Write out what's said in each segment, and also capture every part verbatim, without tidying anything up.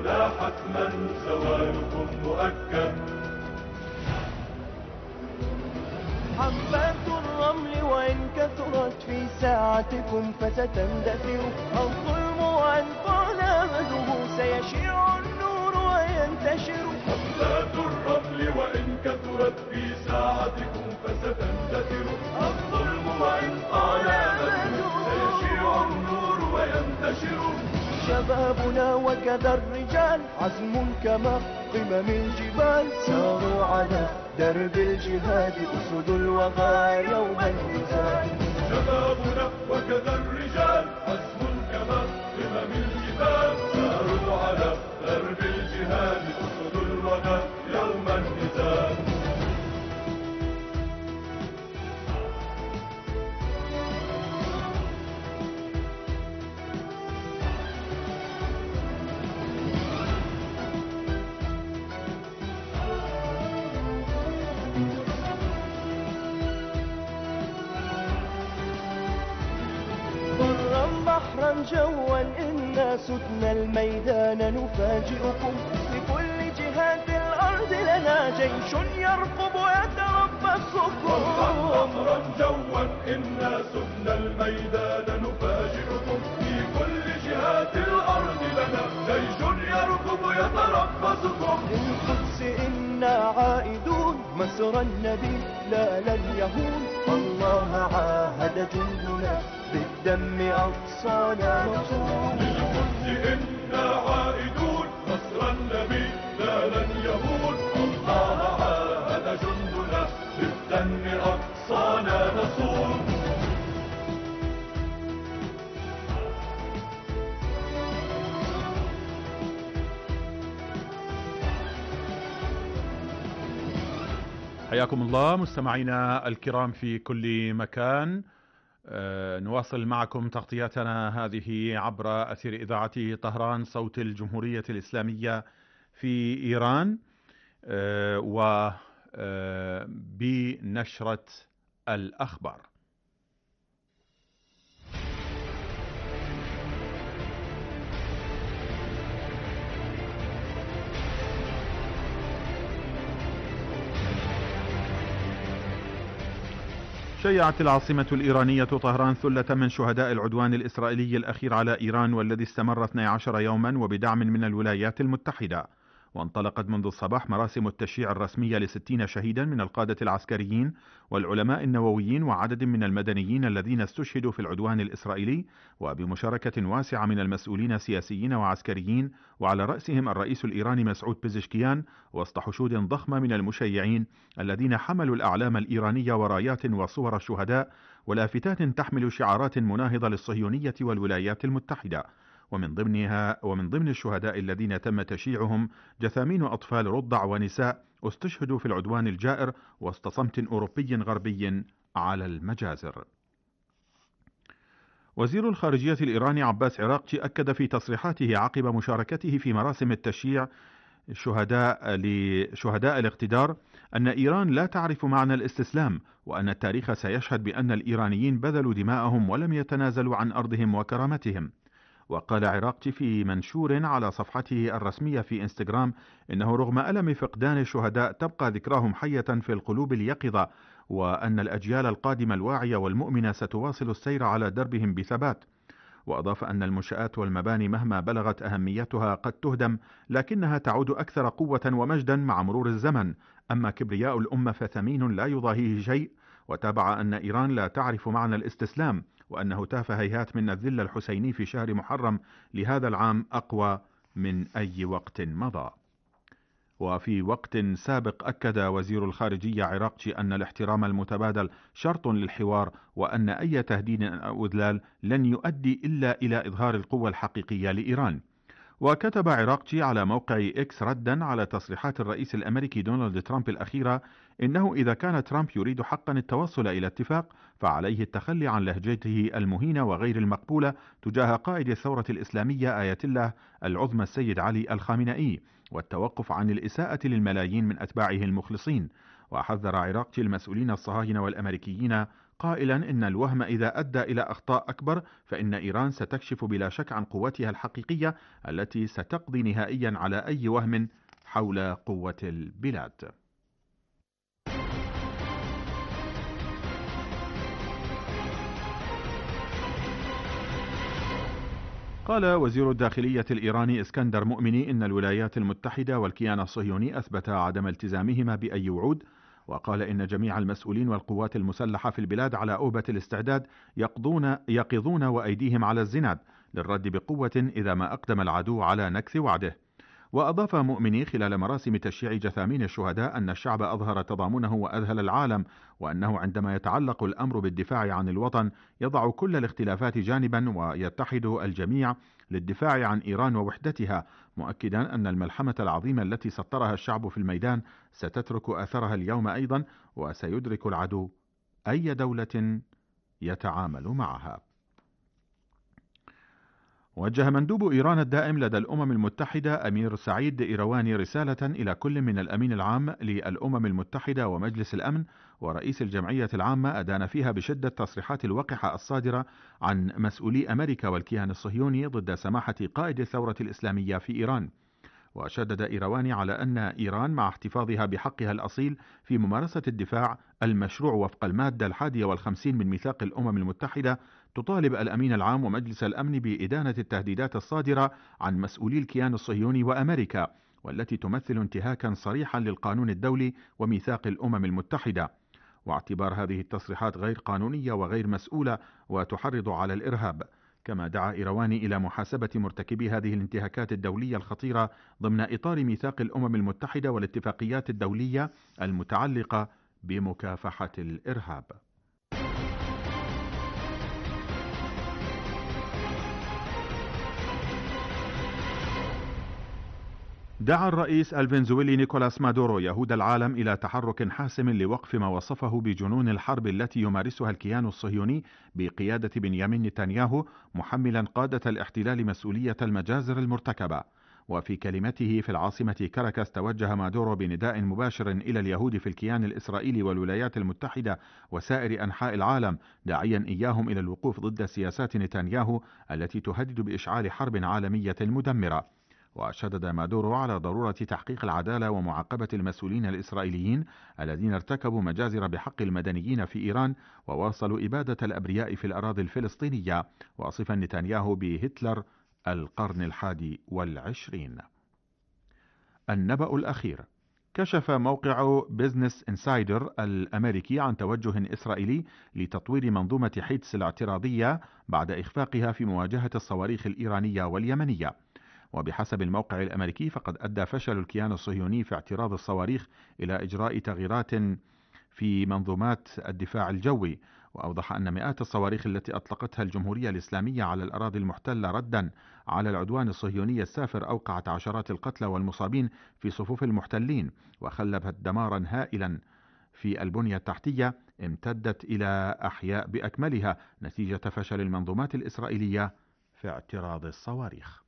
لا حتما زوالكم مؤكد. حبات الرمل وإن كثرت في ساعتكم فستندثر، الظلم وإن طال أمده سيشيع النور وينتشر. حبات الرمل وإن كثرت في ساعتكم فستندثر، الظلم وإن طال أمده سيشيع النور وينتشر. شبابنا وكذا الرجال عزم كما قمم الجبال، ساروا على درب الجهاد أسد الوغى يوم النزال. شبابنا وكذا الرجال عزم كما قمم الجبال، ساروا على درب الجهاد أسد الوغى يوم النزال. بحرا جوا إنا سدنا الميدان نفاجئكم، في كل جهات الأرض لنا جيش يرقب يتربصكم. بحرا جوا إنا سدنا الميدان نفاجئكم، في كل جهات الأرض لنا جيش يرقب يتربصكم. للقدس إنا عائدون مسرى النبي لا لن يهون، الله عاهد جندنا بالدم أقصانا نصون. للقدس إنا عائدون نصر النبي لا لن يهون، الله عاهد جندنا بالدم أقصانا نصون. حياكم الله مستمعينا الكرام في كل مكان. أه نواصل معكم تغطياتنا هذه عبر أثير إذاعة طهران صوت الجمهورية الإسلامية في إيران، أه وبنشرة أه الأخبار. شيعت العاصمة الإيرانية طهران ثلة من شهداء العدوان الإسرائيلي الأخير على إيران والذي استمر اثني عشر يوما وبدعم من الولايات المتحدة. وانطلقت منذ الصباح مراسم التشييع الرسمية لستين شهيدا من القادة العسكريين والعلماء النوويين وعدد من المدنيين الذين استشهدوا في العدوان الإسرائيلي، وبمشاركة واسعة من المسؤولين سياسيين وعسكريين وعلى رأسهم الرئيس الإيراني مسعود بيزشكيان، وسط حشود ضخمة من المشيعين الذين حملوا الأعلام الإيرانية ورايات وصور الشهداء ولافتات تحمل شعارات مناهضة للصهيونية والولايات المتحدة. ومن ضمنها ومن ضمن الشهداء الذين تم تشييعهم جثامين أطفال رضع ونساء استشهدوا في العدوان الجائر وسط صمت أوروبي غربي على المجازر. وزير الخارجية الإيراني عباس عراقچي أكد في تصريحاته عقب مشاركته في مراسم التشييع شهداء لشهداء الاقتدار أن إيران لا تعرف معنى الاستسلام، وأن التاريخ سيشهد بأن الإيرانيين بذلوا دماءهم ولم يتنازلوا عن أرضهم وكرامتهم. وقال عراقچي في منشور على صفحته الرسمية في انستغرام إنه رغم ألم فقدان الشهداء تبقى ذكراهم حية في القلوب اليقظة، وأن الأجيال القادمة الواعية والمؤمنة ستواصل السير على دربهم بثبات. وأضاف أن المنشآت والمباني مهما بلغت أهميتها قد تهدم، لكنها تعود أكثر قوة ومجدا مع مرور الزمن، أما كبرياء الأمة فثمين لا يضاهيه شيء. وتابع أن إيران لا تعرف معنى الاستسلام، وأن هتاف هيهات من الذل الحسيني في شهر محرم لهذا العام أقوى من أي وقت مضى. وفي وقت سابق أكد وزير الخارجية عراقچي أن الاحترام المتبادل شرط للحوار، وأن أي تهديد أو إذلال لن يؤدي إلا إلى إظهار القوة الحقيقية لإيران. وكتب عراقچي على موقع إكس ردا على تصريحات الرئيس الأمريكي دونالد ترامب الأخيرة إنه إذا كان ترامب يريد حقا التوصل إلى اتفاق فعليه التخلي عن لهجته المهينة وغير المقبولة تجاه قائد الثورة الإسلامية آية الله العظمى السيد علي الخامنئي، والتوقف عن الإساءة للملايين من أتباعه المخلصين. وحذر عراقچي المسؤولين الصهاينة والأمريكيين قائلا إن الوهم إذا أدى إلى أخطاء أكبر فإن إيران ستكشف بلا شك عن قوتها الحقيقية التي ستقضي نهائيا على أي وهم حول قوة البلاد. قال وزير الداخلية الإيراني اسكندر مؤمني إن الولايات المتحدة والكيان الصهيوني أثبتا عدم التزامهما بأي وعود، وقال إن جميع المسؤولين والقوات المسلحة في البلاد على أوبة الاستعداد يقضون يقظون وأيديهم على الزناد للرد بقوة إذا ما أقدم العدو على نكث وعده. وأضاف مؤمني خلال مراسم تشييع جثامين الشهداء أن الشعب أظهر تضامنه وأذهل العالم، وأنه عندما يتعلق الأمر بالدفاع عن الوطن يضع كل الاختلافات جانبا ويتحد الجميع للدفاع عن إيران ووحدتها، مؤكدا أن الملحمة العظيمة التي سطرها الشعب في الميدان ستترك أثرها اليوم أيضا، وسيدرك العدو أي دولة يتعامل معها. وجه مندوب إيران الدائم لدى الأمم المتحدة أمير سعيد إيرواني رسالة إلى كل من الأمين العام للأمم المتحدة ومجلس الأمن ورئيس الجمعية العامة أدان فيها بشدة تصريحات الوقحة الصادرة عن مسؤولي أمريكا والكيان الصهيوني ضد سماحة قائد الثورة الإسلامية في إيران. وشدد إيرواني على أن إيران مع احتفاظها بحقها الأصيل في ممارسة الدفاع المشروع وفق المادة الحادية والخمسين من ميثاق الأمم المتحدة تطالب الأمين العام ومجلس الأمن بإدانة التهديدات الصادرة عن مسؤولي الكيان الصهيوني وأمريكا، والتي تمثل انتهاكا صريحا للقانون الدولي وميثاق الأمم المتحدة، واعتبار هذه التصريحات غير قانونية وغير مسؤولة وتحرض على الإرهاب. كما دعا إيرواني إلى محاسبة مرتكبي هذه الانتهاكات الدولية الخطيرة ضمن إطار ميثاق الأمم المتحدة والاتفاقيات الدولية المتعلقة بمكافحة الإرهاب. دعا الرئيس الفنزويلي نيكولاس مادورو يهود العالم إلى تحرك حاسم لوقف ما وصفه بجنون الحرب التي يمارسها الكيان الصهيوني بقيادة بنيامين نتنياهو، محملا قادة الاحتلال مسؤولية المجازر المرتكبة. وفي كلمته في العاصمة كاراكاس توجه مادورو بنداء مباشر إلى اليهود في الكيان الإسرائيلي والولايات المتحدة وسائر أنحاء العالم، داعيا إياهم إلى الوقوف ضد سياسات نتنياهو التي تهدد بإشعال حرب عالمية مدمرة. وشدد مادورو على ضرورة تحقيق العدالة ومعاقبة المسؤولين الإسرائيليين الذين ارتكبوا مجازر بحق المدنيين في إيران وواصلوا إبادة الأبرياء في الأراضي الفلسطينية، وصفا نتنياهو بهتلر القرن الحادي والعشرين. النبأ الأخير: كشف موقع بيزنس انسايدر الأمريكي عن توجه إسرائيلي لتطوير منظومة حيتس الاعتراضية بعد إخفاقها في مواجهة الصواريخ الإيرانية واليمنية. وبحسب الموقع الأمريكي فقد أدى فشل الكيان الصهيوني في اعتراض الصواريخ إلى إجراء تغييرات في منظومات الدفاع الجوي، وأوضح أن مئات الصواريخ التي أطلقتها الجمهورية الإسلامية على الأراضي المحتلة ردا على العدوان الصهيوني السافر أوقعت عشرات القتلى والمصابين في صفوف المحتلين، وخلفت دمارا هائلا في البنية التحتية امتدت إلى أحياء بأكملها نتيجة فشل المنظومات الإسرائيلية في اعتراض الصواريخ.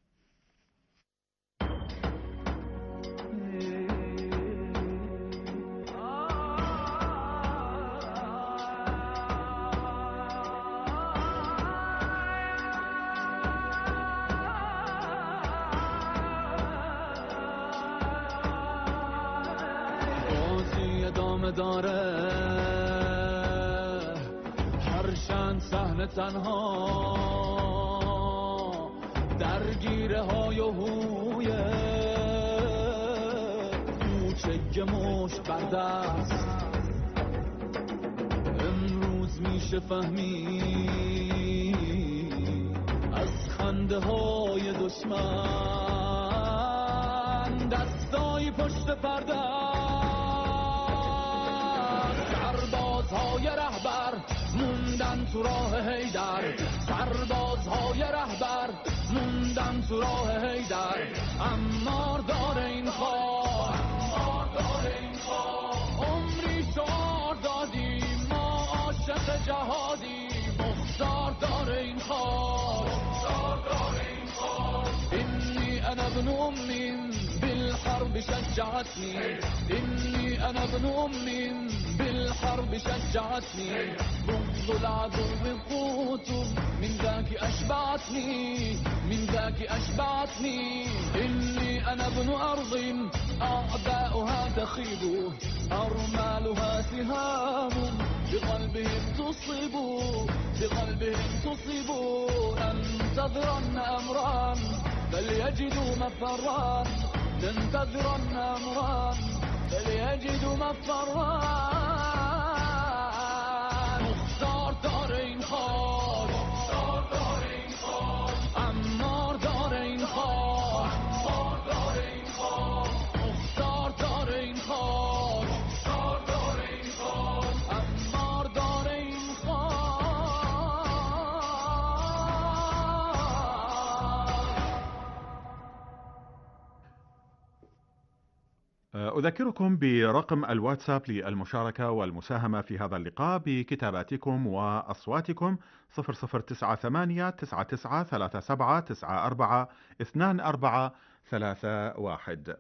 داره هرچند صحنه تنها درگیره های و هویه کوچه مشت بر دست امروز میشه فهمید از خنده های دشمن دستای پشت پرده سربازهای رهبر موندن تو راه حیدر سربازهای رهبر موندن تو راه حیدر امار داره این خواه امار داره این خواه عمری شعار دادیم ما عاشق جهادی مختار داره این خواه مختار داره این خواه اینی انا ابن امین بالحق بالحرب شجعتني إني أنا ابن أم بالحرب شجعتني بغض العدو قوت من ذاك أشبعتني من ذاك أشبعتني إني أنا ابن أرض أعداؤها تخيب أرمالها سهام بقلبهم تصيب بقلبهم تصيب ننتظرن أمرا فليجدوا مفرا ننتظرن أمرا فليجدوا مفرا مختار دارین خواه مختار دارین خواه عمار دارین خواه عمار دارین خواه مختار دارین خواه مختار دارین خواه عمار دارین خواه. أذكركم برقم الواتساب للمشاركة والمساهمة في هذا اللقاء بكتاباتكم وأصواتكم صفر صفر تسعة ثمانية تسعة تسعة ثلاثة سبعة تسعة أربعة اثنان أربعة ثلاثة واحد.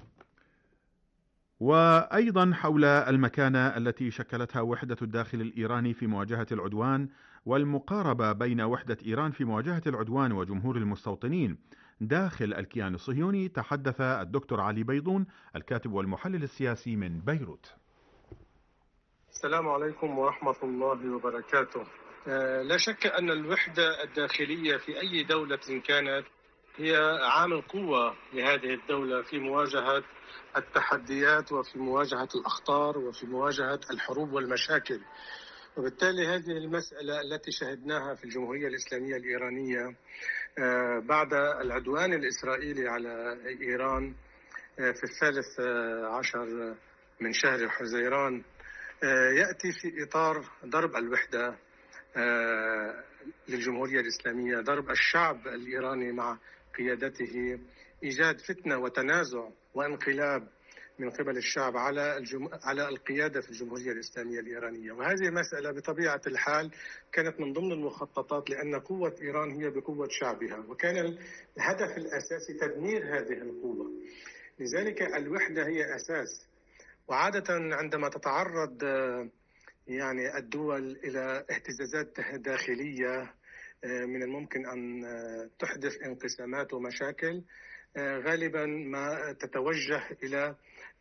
وأيضا حول المكانة التي شكلتها وحدة الداخل الإيراني في مواجهة العدوان والمقاربة بين وحدة إيران في مواجهة العدوان وجمهور المستوطنين داخل الكيان الصهيوني، تحدث الدكتور علي بيضون الكاتب والمحلل السياسي من بيروت. السلام عليكم ورحمة الله وبركاته. لا شك أن الوحدة الداخلية في أي دولة كانت هي عامل قوة لهذه الدولة في مواجهة التحديات وفي مواجهة الأخطار وفي مواجهة الحروب والمشاكل. وبالتالي هذه المسألة التي شهدناها في الجمهورية الإسلامية الإيرانية بعد العدوان الإسرائيلي على إيران في الثالث عشر من شهر حزيران يأتي في إطار ضرب الوحدة للجمهورية الإسلامية، ضرب الشعب الإيراني مع قيادته، إيجاد فتنة وتنازع وانقلاب من قبل الشعب على الجم... على القيادة في الجمهورية الإسلامية الإيرانية. وهذه مسألة بطبيعة الحال كانت من ضمن المخططات، لأن قوة إيران هي بقوة شعبها، وكان الهدف الأساسي تدمير هذه القوة. لذلك الوحدة هي أساس. وعادة عندما تتعرض يعني الدول إلى اهتزازات داخلية من الممكن أن تحدث انقسامات ومشاكل، غالبا ما تتوجه إلى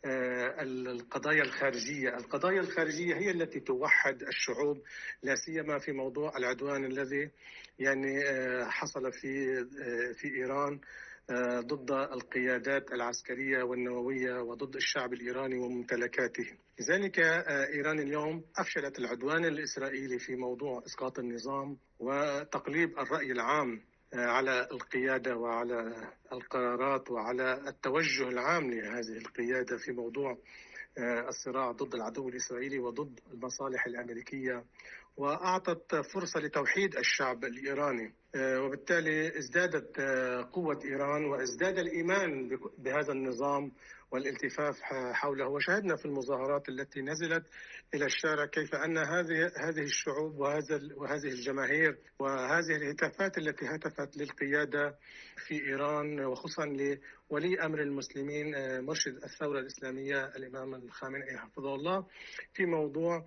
القضايا الخارجية. القضايا الخارجية هي التي توحد الشعوب، لا سيما في موضوع العدوان الذي يعني حصل في في إيران ضد القيادات العسكرية والنووية وضد الشعب الإيراني وممتلكاته. لذلك إيران اليوم أفشلت العدوان الإسرائيلي في موضوع إسقاط النظام وتقليب الرأي العام على القيادة وعلى القرارات وعلى التوجه العام لهذه القيادة في موضوع الصراع ضد العدو الإسرائيلي وضد المصالح الأمريكية، وأعطت فرصة لتوحيد الشعب الإيراني. وبالتالي ازدادت قوة إيران وازداد الإيمان بهذا النظام والالتفاف حوله. وشاهدنا في المظاهرات التي نزلت إلى الشارع كيف أن هذه هذه الشعوب وهذا وهذه الجماهير وهذه الهتافات التي هتفت للقيادة في إيران، وخصوصا لولي أمر المسلمين مرشد الثورة الإسلامية الإمام الخامنئي حفظه الله، في موضوع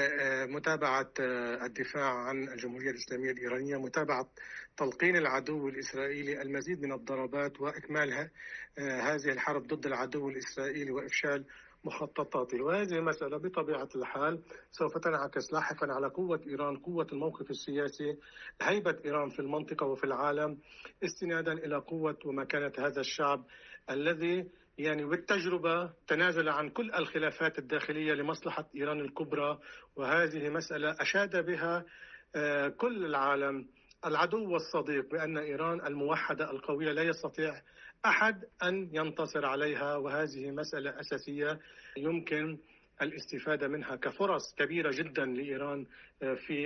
متابعة الدفاع عن الجمهورية الإسلامية الإيرانية، متابعة تلقين العدو الإسرائيلي المزيد من الضربات وإكمال هذه الحرب ضد العدو الإسرائيلي وإفشال مخططاته. وهذه المسألة بطبيعة الحال سوف تنعكس لاحقا على قوة إيران، قوة الموقف السياسي، هيبة إيران في المنطقة وفي العالم، استنادا إلى قوة ومكانة هذا الشعب الذي يعني بالتجربة تنازل عن كل الخلافات الداخلية لمصلحة إيران الكبرى. وهذه مسألة أشاد بها كل العالم، العدو والصديق، بأن إيران الموحدة القوية لا يستطيع أحد أن ينتصر عليها. وهذه مسألة أساسية يمكن الاستفادة منها كفرص كبيرة جدا لإيران في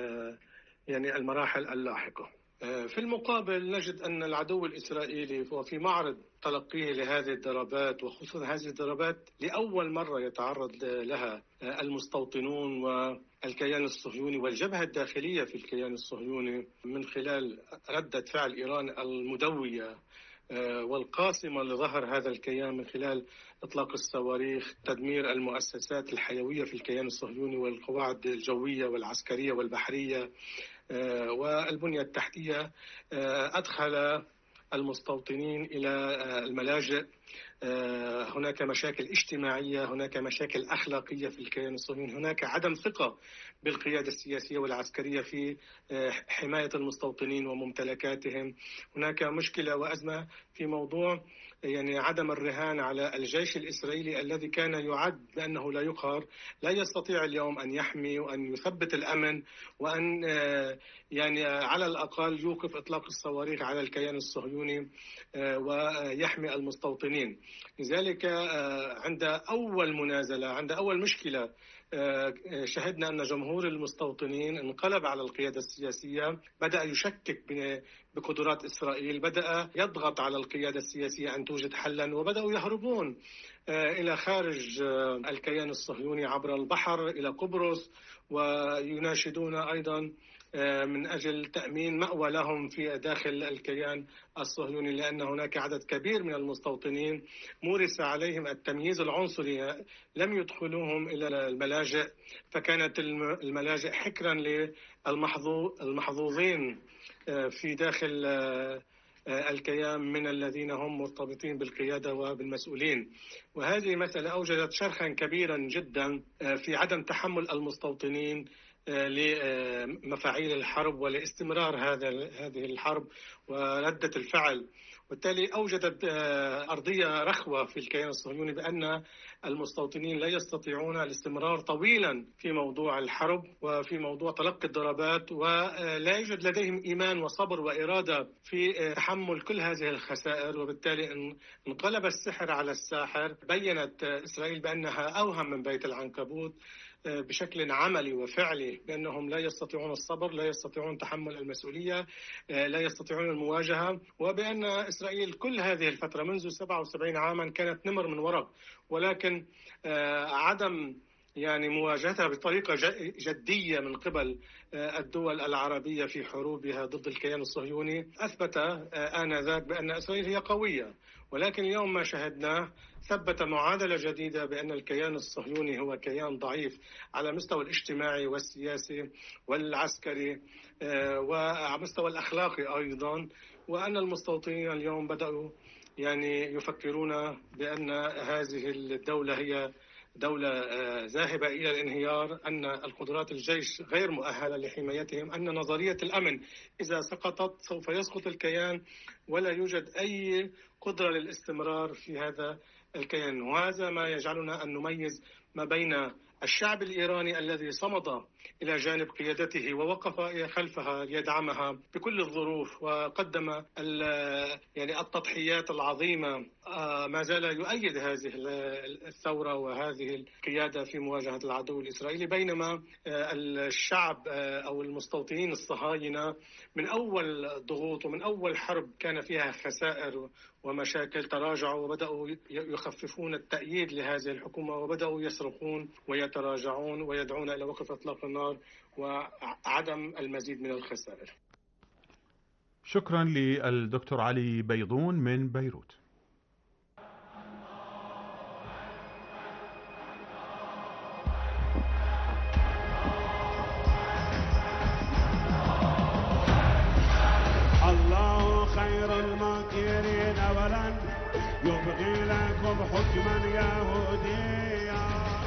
يعني المراحل اللاحقة. في المقابل نجد أن العدو الإسرائيلي هو في معرض تلقيه لهذه الضربات، وخصوصا هذه الضربات لأول مرة يتعرض لها المستوطنون والكيان الصهيوني والجبهة الداخلية في الكيان الصهيوني من خلال ردة فعل إيران المدوية والقاسمة لظهر هذا الكيان من خلال إطلاق الصواريخ، تدمير المؤسسات الحيوية في الكيان الصهيوني والقواعد الجوية والعسكرية والبحرية والبنية التحتية، أدخل المستوطنين إلى الملاجئ. هناك مشاكل اجتماعية، هناك مشاكل أخلاقية في الكيان الصهيوني، هناك عدم ثقة بالقيادة السياسية والعسكرية في حماية المستوطنين وممتلكاتهم. هناك مشكلة وأزمة في موضوع يعني عدم الرهان على الجيش الإسرائيلي الذي كان يعد بأنه لا يقهر، لا يستطيع اليوم أن يحمي وأن يثبت الأمن وأن يعني على الأقل يوقف إطلاق الصواريخ على الكيان الصهيوني ويحمي المستوطنين. لذلك عند أول منازلة، عند أول مشكلة، شهدنا أن جمهور المستوطنين انقلب على القيادة السياسية، بدأ يشكك بقدرات إسرائيل، بدأ يضغط على القيادة السياسية أن توجد حلا، وبدأوا يهربون إلى خارج الكيان الصهيوني عبر البحر إلى قبرص، ويناشدون أيضا من أجل تأمين مأوى لهم في داخل الكيان الصهيوني، لأن هناك عدد كبير من المستوطنين مورس عليهم التمييز العنصري، لم يدخلوهم إلى الملاجئ، فكانت الملاجئ حكرا للمحظوظين في داخل الكيان من الذين هم مرتبطين بالقيادة وبالمسؤولين. وهذه مسألة أوجدت شرخا كبيرا جدا في عدم تحمل المستوطنين لمفاعيل الحرب ولاستمرار هذا هذه الحرب وردة الفعل، وبالتالي أوجدت أرضية رخوة في الكيان الصهيوني بأن المستوطنين لا يستطيعون الاستمرار طويلا في موضوع الحرب وفي موضوع تلقي الضربات، ولا يوجد لديهم إيمان وصبر وإرادة في تحمل كل هذه الخسائر. وبالتالي انقلب السحر على الساحر. بيّنت إسرائيل بأنها أوهم من بيت العنكبوت بشكل عملي وفعلي، بأنهم لا يستطيعون الصبر، لا يستطيعون تحمل المسؤولية، لا يستطيعون المواجهة، وبأن إسرائيل كل هذه الفترة منذ سبعة وسبعين عاما كانت نمر من ورق، ولكن عدم يعني مواجهتها بطريقة جدية من قبل الدول العربية في حروبها ضد الكيان الصهيوني أثبت آنذاك بأن إسرائيل هي قوية. ولكن اليوم ما شاهدناه ثبت معادلة جديدة بأن الكيان الصهيوني هو كيان ضعيف على المستوى الاجتماعي والسياسي والعسكري وعلى المستوى الأخلاقي أيضا، وأن المستوطنين اليوم بدأوا يعني يفكرون بأن هذه الدولة هي دولة ذاهبة إلى الانهيار، أن القدرات الجيش غير مؤهلة لحمايتهم، أن نظرية الأمن إذا سقطت سوف يسقط الكيان ولا يوجد أي قدرة للاستمرار في هذا الكيان. وهذا ما يجعلنا أن نميز ما بين الشعب الإيراني الذي صمد إلى جانب قيادته ووقف خلفها ليدعمها بكل الظروف وقدم يعني التضحيات العظيمة، ما زال يؤيد هذه الثورة وهذه القيادة في مواجهة العدو الإسرائيلي، بينما الشعب أو المستوطنين الصهاينة من أول ضغوط ومن أول حرب كان فيها خسائر ومشاكل تراجعوا وبدأوا يخففون التأييد لهذه الحكومة وبدأوا يصرخون ويتراجعون ويدعون إلى وقف إطلاق النار وعدم المزيد من الخسائر. شكرا للدكتور علي بيضون من بيروت. الله خير الماكرين ولن يبغي لكم حكما يهوديا.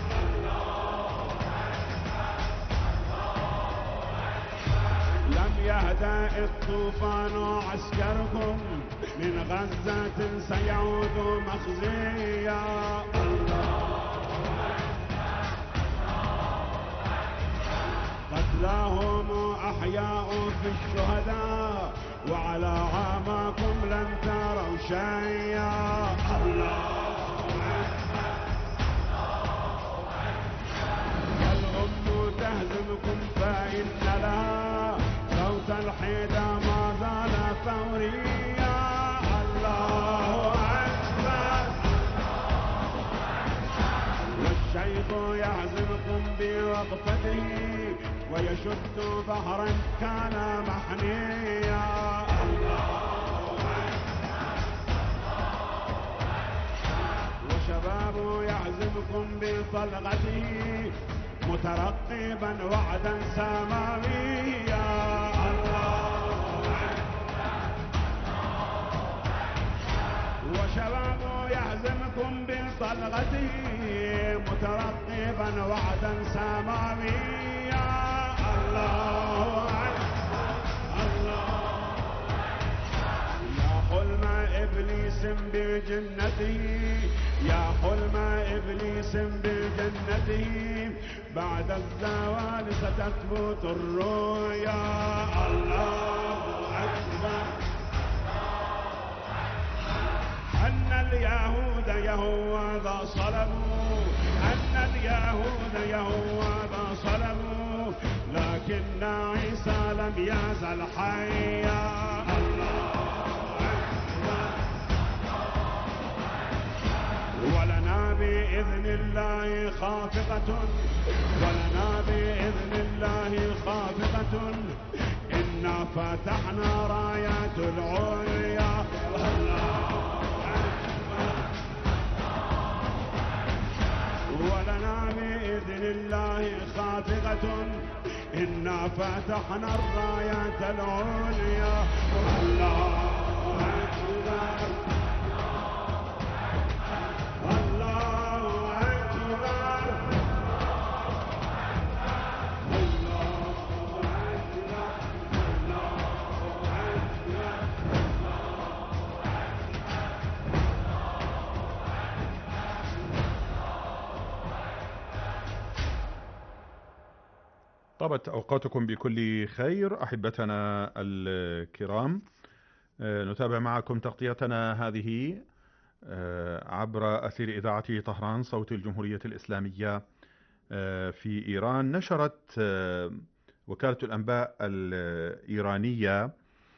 لم يهدأ الطوفان عسكركم من غزة سيعود مخزيا. قتلاهم أحياء في الشهداء وعلى عامكم لن تروا شيئا. الله الأم تهزمكم فإن لها صوت الحيدة ما زال ثوريا. الله أكبر والشيخ يهزمكم بوقفته ويشد بحرا كان محنيا. الله أكبر يحزنكم بطلقته مترقبا وعدا سماويا. وشباب يحزنكم بطلقته مترقبا وعدا سماويا. الله أكبر الله. يا حلم إبليس بجنته يا حلم إبليس بجنته بعد الزوال ستثبت الرؤيا. الله أكبر. أن اليهود يهوذا صلبوا أن اليهود يهوذا صلبوا لكن عيسى لم يزل حيا. ولنا بإذن الله خافقة ولنا بإذن الله خافقة إنا فتحنا رايات العليا. ولنا بإذن الله خافقة إنا فتحنا الرايات العليا. الله أكبر الله أكبر طابت أوقاتكم بكل خير أحبتنا الكرام. نتابع معكم تغطيتنا هذه عبر أثير إذاعة طهران صوت الجمهورية الإسلامية في إيران. نشرت وكالة الأنباء الإيرانية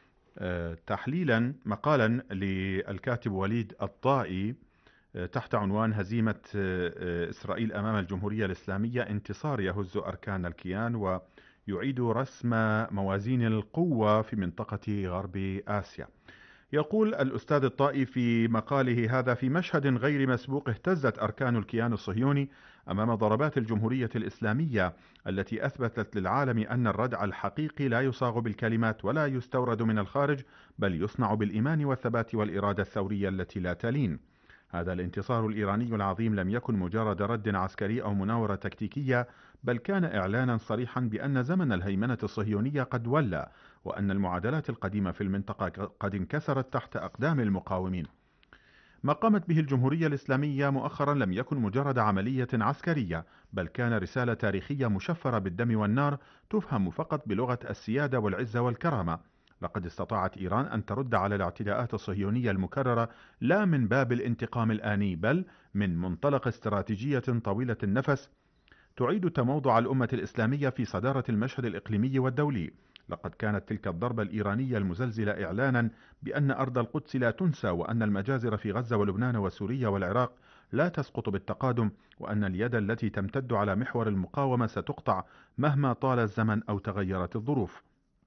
تحليلا مقالا للكاتب وليد الطائي تحت عنوان هزيمة إسرائيل أمام الجمهورية الإسلامية انتصار يهز أركان الكيان ويعيد رسم موازين القوة في منطقة غرب آسيا. يقول الأستاذ الطائي في مقاله هذا: في مشهد غير مسبوق اهتزت أركان الكيان الصهيوني أمام ضربات الجمهورية الإسلامية التي أثبتت للعالم أن الردع الحقيقي لا يصاغ بالكلمات ولا يستورد من الخارج، بل يصنع بالإيمان والثبات والإرادة الثورية التي لا تلين. هذا الانتصار الإيراني العظيم لم يكن مجرد رد عسكري أو مناورة تكتيكية، بل كان إعلانا صريحا بأن زمن الهيمنة الصهيونية قد ولى، وأن المعادلات القديمة في المنطقة قد انكسرت تحت أقدام المقاومين. ما قامت به الجمهورية الإسلامية مؤخرا لم يكن مجرد عملية عسكرية، بل كان رسالة تاريخية مشفرة بالدم والنار تفهم فقط بلغة السيادة والعزة والكرامة. لقد استطاعت إيران أن ترد على الاعتداءات الصهيونية المكررة لا من باب الانتقام الآني، بل من منطلق استراتيجية طويلة النفس تعيد تموضع الأمة الإسلامية في صدارة المشهد الإقليمي والدولي. لقد كانت تلك الضربة الإيرانية المزلزلة إعلانا بأن أرض القدس لا تنسى، وأن المجازر في غزة ولبنان وسوريا والعراق لا تسقط بالتقادم، وأن اليد التي تمتد على محور المقاومة ستقطع مهما طال الزمن أو تغيرت الظروف.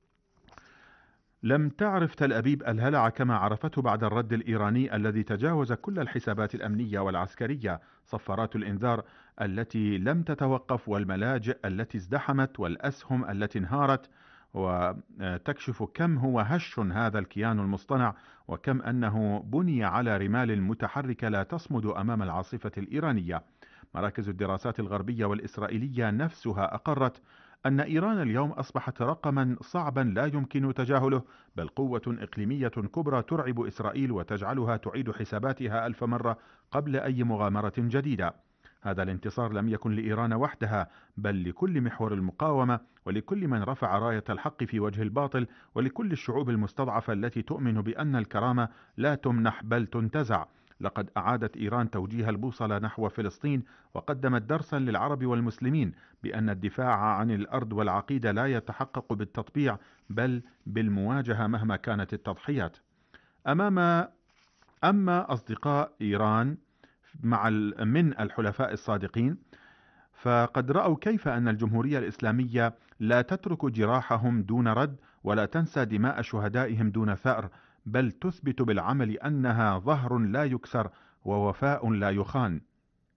لم تعرف تل أبيب الهلع كما عرفته بعد الرد الإيراني الذي تجاوز كل الحسابات الأمنية والعسكرية. صفارات الإنذار التي لم تتوقف، والملاجئ التي ازدحمت، والأسهم التي انهارت، وتكشف كم هو هش هذا الكيان المصطنع، وكم أنه بني على رمال متحركة لا تصمد أمام العاصفة الإيرانية. مراكز الدراسات الغربية والإسرائيلية نفسها أقرت أن إيران اليوم أصبحت رقما صعبا لا يمكن تجاهله، بل قوة إقليمية كبرى ترعب إسرائيل وتجعلها تعيد حساباتها ألف مرة قبل أي مغامرة جديدة. هذا الانتصار لم يكن لإيران وحدها، بل لكل محور المقاومة، ولكل من رفع راية الحق في وجه الباطل، ولكل الشعوب المستضعفة التي تؤمن بأن الكرامة لا تمنح بل تنتزع. لقد أعادت إيران توجيه البوصلة نحو فلسطين، وقدمت درسا للعرب والمسلمين بأن الدفاع عن الأرض والعقيدة لا يتحقق بالتطبيع بل بالمواجهة مهما كانت التضحيات. أمام أما أصدقاء إيران مع من الحلفاء الصادقين فقد رأوا كيف أن الجمهورية الإسلامية لا تترك جراحهم دون رد، ولا تنسى دماء شهدائهم دون ثأر، بل تثبت بالعمل أنها ظهر لا يكسر ووفاء لا يخان.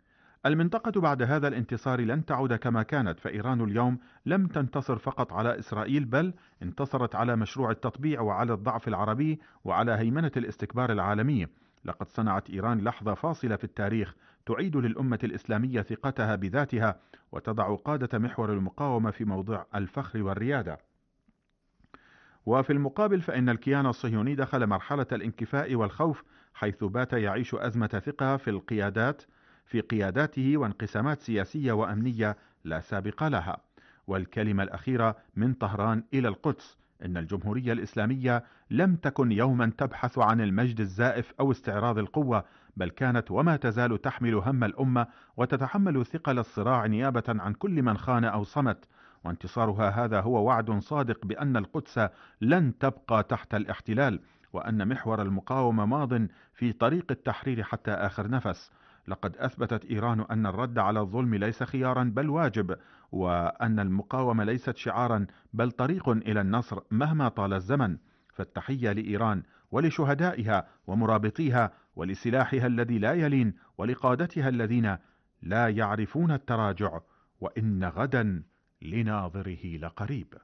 المنطقة بعد هذا الانتصار لن تعود كما كانت، فإيران اليوم لم تنتصر فقط على إسرائيل، بل انتصرت على مشروع التطبيع وعلى الضعف العربي وعلى هيمنة الاستكبار العالمي. لقد صنعت إيران لحظة فاصلة في التاريخ تعيد للأمة الإسلامية ثقتها بذاتها وتضع قادة محور المقاومة في موضع الفخر والريادة. وفي المقابل فإن الكيان الصهيوني دخل مرحلة الانكفاء والخوف، حيث بات يعيش أزمة ثقة في القيادات في قياداته وانقسامات سياسية وأمنية لا سابق لها. والكلمة الأخيرة من طهران إلى القدس: إن الجمهورية الإسلامية لم تكن يوما تبحث عن المجد الزائف أو استعراض القوة، بل كانت وما تزال تحمل هم الأمة وتتحمل ثقل الصراع نيابة عن كل من خان أو صمت. وانتصارها هذا هو وعد صادق بأن القدس لن تبقى تحت الاحتلال، وأن محور المقاومة ماض في طريق التحرير حتى آخر نفس. لقد أثبتت إيران أن الرد على الظلم ليس خيارا بل واجب، وأن المقاومة ليست شعارا بل طريق إلى النصر مهما طال الزمن. فالتحية لإيران ولشهدائها ومرابطيها ولسلاحها الذي لا يلين ولقادتها الذين لا يعرفون التراجع، وإن غدا لناظره لقريب.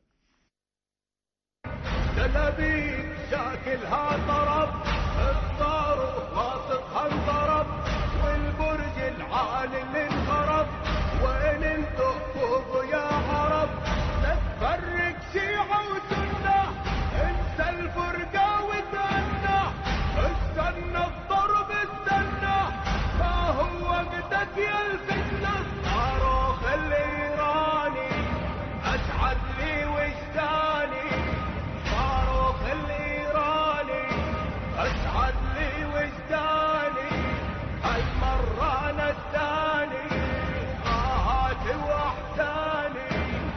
تل أبيب شاكلها طرب، الصاروخ واثقها انضرب، والبرج العالي اللي انخرب، وين انتو فوقوا يا عرب؟ لا تفرق شيعة وسنة، انسى الفرقة وتأنى، استنى الضرب استنى، ما هو وقتك يا الفتنة. صاروخ الإيراني أسعد لي وجداني، صاروخ الإيراني أسعد لي وجداني، هالمرة أنا الثاني آهاتي وأحزاني.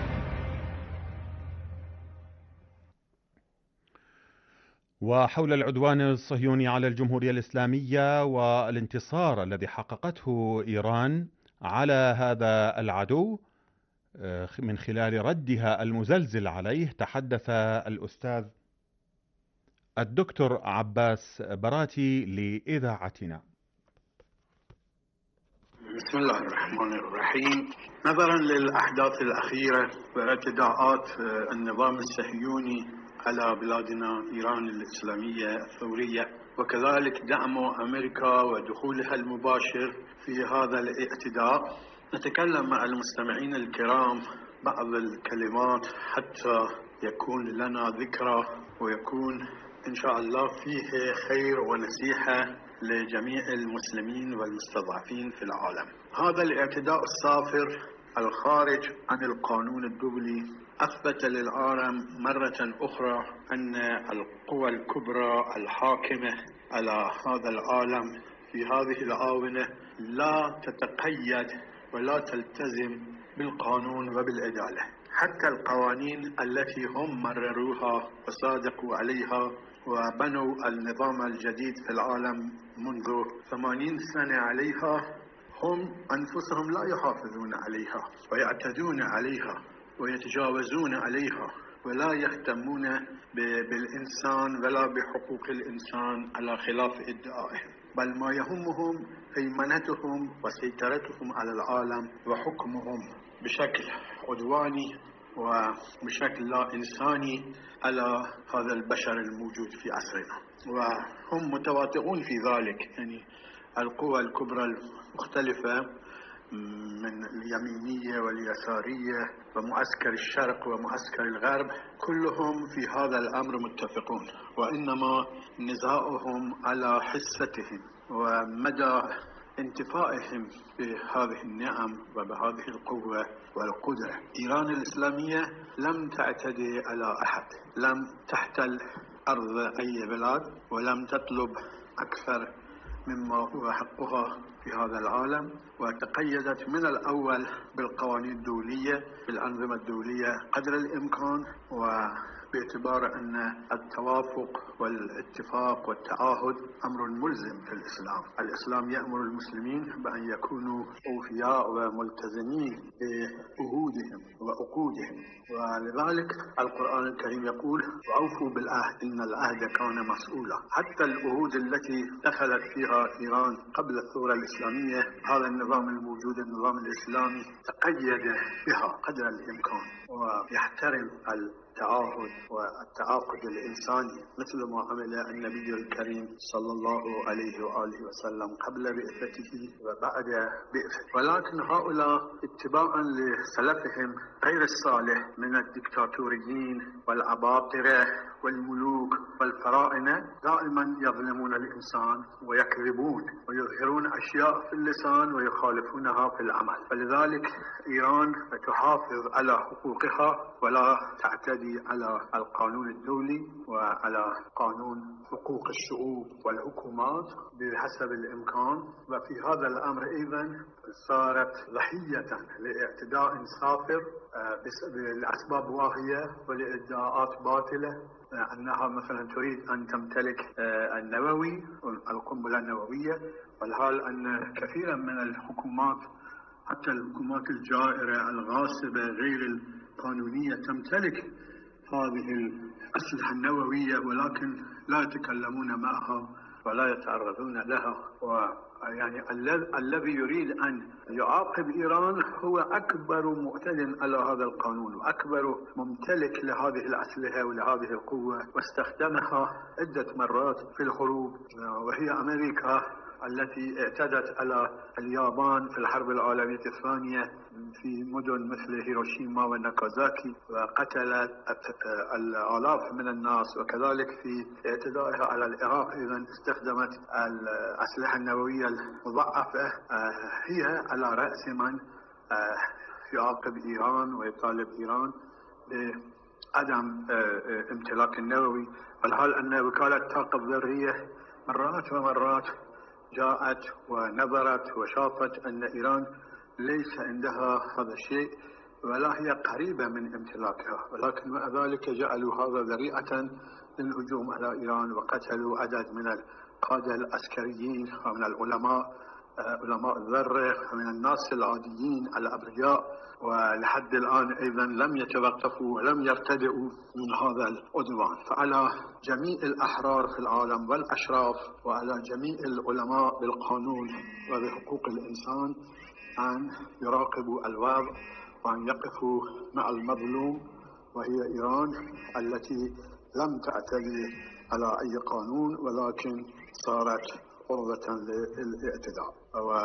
وحول العدوان الصهيوني على الجمهورية الإسلامية والانتصار الذي حققته إيران على هذا العدو من خلال ردها المزلزل عليه، تحدث الأستاذ الدكتور عباس براتي لإذاعتنا. بسم الله الرحمن الرحيم. نظرا للأحداث الأخيرة واعتداءات النظام الصهيوني على بلادنا إيران الإسلامية الثورية، وكذلك دعم أمريكا ودخولها المباشر في هذا الاعتداء، نتكلم مع المستمعين الكرام بعض الكلمات حتى يكون لنا ذكرى ويكون إن شاء الله فيه خير ونصيحة لجميع المسلمين والمستضعفين في العالم. هذا الاعتداء الصافر الخارج عن القانون الدولي أثبت للعالم مرة أخرى أن القوى الكبرى الحاكمة على هذا العالم في هذه الآونة لا تتقيد ولا تلتزم بالقانون وبالعدالة. حتى القوانين التي هم مرروها وصادقوا عليها وبنوا النظام الجديد في العالم منذ ثمانين سنة عليها، هم أنفسهم لا يحافظون عليها ويعتدون عليها ويتجاوزون عليها، ولا يهتمون بالإنسان ولا بحقوق الإنسان على خلاف إدعائهم، بل ما يهمهم هيمنتهم وسيطرتهم على العالم وحكمهم بشكل عدواني وبشكل لا إنساني على هذا البشر الموجود في عصرنا. وهم متواطئون في ذلك، يعني القوى الكبرى المختلفة من اليمينية واليسارية ومعسكر الشرق ومعسكر الغرب كلهم في هذا الأمر متفقون، وإنما نزاعهم على حصتهم ومدى انتفائهم بهذه النعم وبهذه القوة والقدرة. إيران الإسلامية لم تعتدي على أحد، لم تحتل أرض أي بلاد، ولم تطلب أكثر مما هو حقها في هذا العالم، وتقيدت من الأول بالقوانين الدولية بالأنظمة الدولية قدر الإمكان، باعتبار أن التوافق والاتفاق والتعاهد أمر ملزم في الإسلام. الإسلام يأمر المسلمين بأن يكونوا أوفياء وملتزمين بعهودهم وعقودهم، ولذلك القرآن الكريم يقول وأوفوا بالعهد إن العهد كان مسؤولا. حتى العهود التي دخلت فيها إيران قبل الثورة الإسلامية، هذا النظام الموجود النظام الإسلامي تقيد بها قدر الإمكان ويحترم التعاهد والتعاقد الإنساني مثل ما عمل النبي الكريم صلى الله عليه وآله وسلم قبل بعثته وبعد بعثته. ولكن هؤلاء اتباعا لسلفهم غير الصالح من الدكتاتوريين والعباقرة والملوك والفراعنة دائما يظلمون الإنسان ويكذبون ويظهرون أشياء في اللسان ويخالفونها في العمل. فلذلك إيران تحافظ على حقوقها ولا تعتدي على القانون الدولي وعلى قانون حقوق الشعوب والحكومات بحسب الإمكان. وفي هذا الأمر أيضا صارت ضحية لاعتداء سافر لأسباب واهية ولإدعاءات باطلة أنها مثلا تريد أن تمتلك النووي القنبلة النووية، والحال أن كثيرا من الحكومات حتى الحكومات الجائرة الغاصبة غير القانونية تمتلك هذه الأسلحة النووية ولكن لا يتكلمون معها ولا يتعرضون لها. ويعني الذي يريد أن يعاقب إيران هو أكبر معتد على هذا القانون وأكبر ممتلك لهذه الأسلحة ولهذه القوة، واستخدمها عدة مرات في الحروب، وهي أمريكا التي اعتدت على اليابان في الحرب العالمية الثانية في مدن مثل هيروشيما وناكازاكي وقتلت الآلاف من الناس، وكذلك في اعتدائها على العراق أيضا استخدمت الأسلحة النووية المضاعفة. هي على رأس من يعاقب إيران ويطالب إيران بعدم امتلاك النووي، والحال أن وكالة الطاقة الذرية مرات ومرات جاءت ونظرت وشافت أن إيران ليس عندها هذا الشيء ولا هي قريبة من امتلاكها، ولكن مع ذلك جعلوا هذا ذريعة للهجوم على إيران وقتلوا عدد من القادة العسكريين ومن العلماء علماء الذرة ومن الناس العاديين الأبرياء، ولحد الآن أيضا لم يتوقفوا ولم يرتدعوا من هذا العدوان. فعلى جميع الأحرار في العالم والأشراف وعلى جميع العلماء بالقانون وبحقوق الإنسان أن يراقبوا الوضع وأن يقفوا مع المظلوم وهي إيران التي لم تعتدي على أي قانون ولكن صارت عرضة للاعتداء.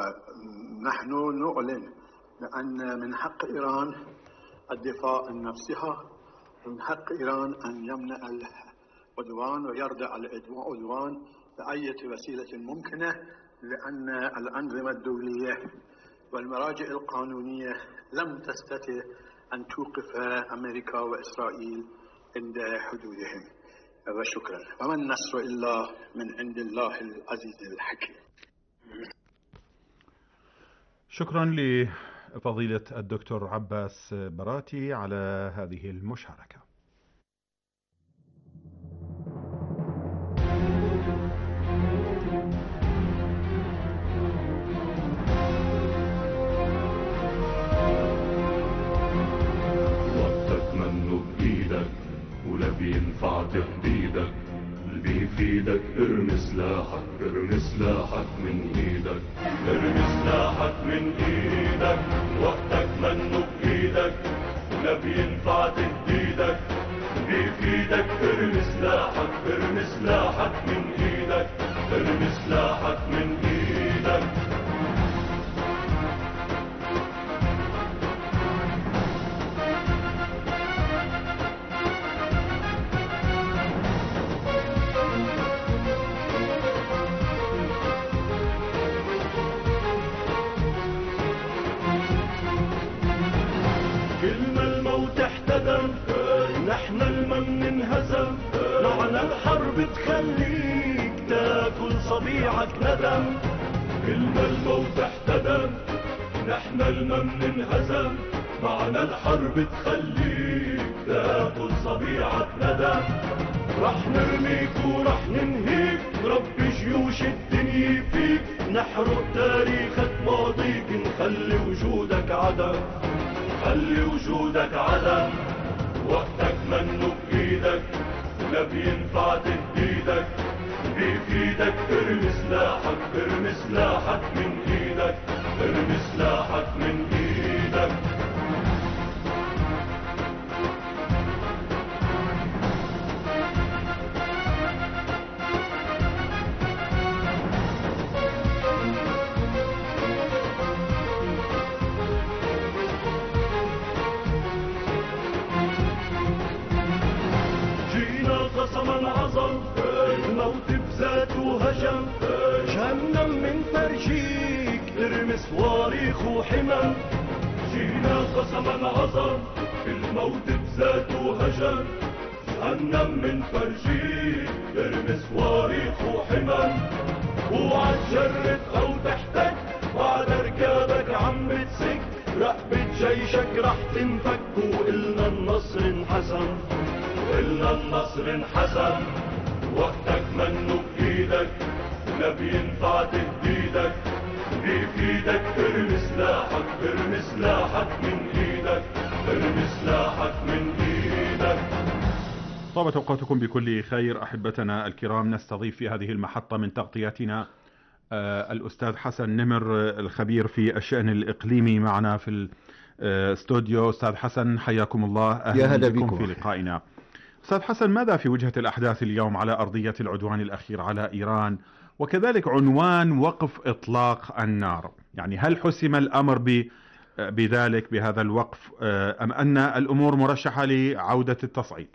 ونحن نعلن بأن من حق إيران الدفاع عن نفسها، من حق إيران أن يمنع العدوان ويردع العدوان بأي وسيلة ممكنة، لأن الأنظمة الدولية والمراجع القانونية لم تستطع أن توقف أمريكا وإسرائيل عند حدودهم. وشكرا. وما النصر إلا من عند الله العزيز الحكيم. شكرا لفضيلة الدكتور عباس براتي على هذه المشاركة. وقتك منه بإيدك ولا بينفع تهديدك، اللي بيفيدك ارمي سلاحك، ارمي سلاحك من ايدك، ارمي سلاحك من ايدك. وقتك منه بايدك ولا بينفع تهديدك، اللي بيفيدك ارمي سلاحك، ارمي سلاحك من ايدك، ارمي سلاحك من ايدك. نحن المن انهزم، معنا الحرب تخليك تاكل صبيعك ندم. كل ما الموت احتدم نحن المن انهزم، معنا الحرب تخليك تاكل صبيعة ندى. رح نرميك ورح ننهيك، ربي جيوش الدنيا فيك، نحرق تاريخك ماضيك، نخلي وجودك عدم، خلي وجودك عدم. وقتك منه بإيدك ولا بينفع تهديدك، بيفيدك ارمي سلاحك، ارمي سلاحك من ايدك، ارمي سلاحك من ايدك. جينا قسما عظم، الموت بذاته هجم، جهنم من فرجيك ترمي صواريخ وحمم. جينا قسما عظم، الموت بذاته هجم، جهنم من فرجيك ترمي صواريخ وحمم. اوعى تجرب او تحتك، بعد ركابك عم بتسك، رقبة جيشك رح تنفك، وقلنا النصر انحسم، وقلنا النصر انحسم. وقتك منه بإيدك ولا بينفع تهديدك، بيفيدك ارمي سلاحك، ارمي سلاحك من ايدك، ارمي سلاحك من ايدك. طابت أوقاتكم بكل خير أحبتنا الكرام. نستضيف في هذه المحطة من تغطياتنا آه الأستاذ حسن نمر الخبير في الشأن الإقليمي معنا في الاستوديو. أستاذ حسن حياكم الله، أهلا بكم في لقائنا. أستاذ حسن، ماذا في وجهة الأحداث اليوم على أرضية العدوان الأخير على إيران، وكذلك عنوان وقف إطلاق النار؟ يعني هل حسم الأمر بذلك بهذا الوقف أم أن الأمور مرشحة لعودة التصعيد؟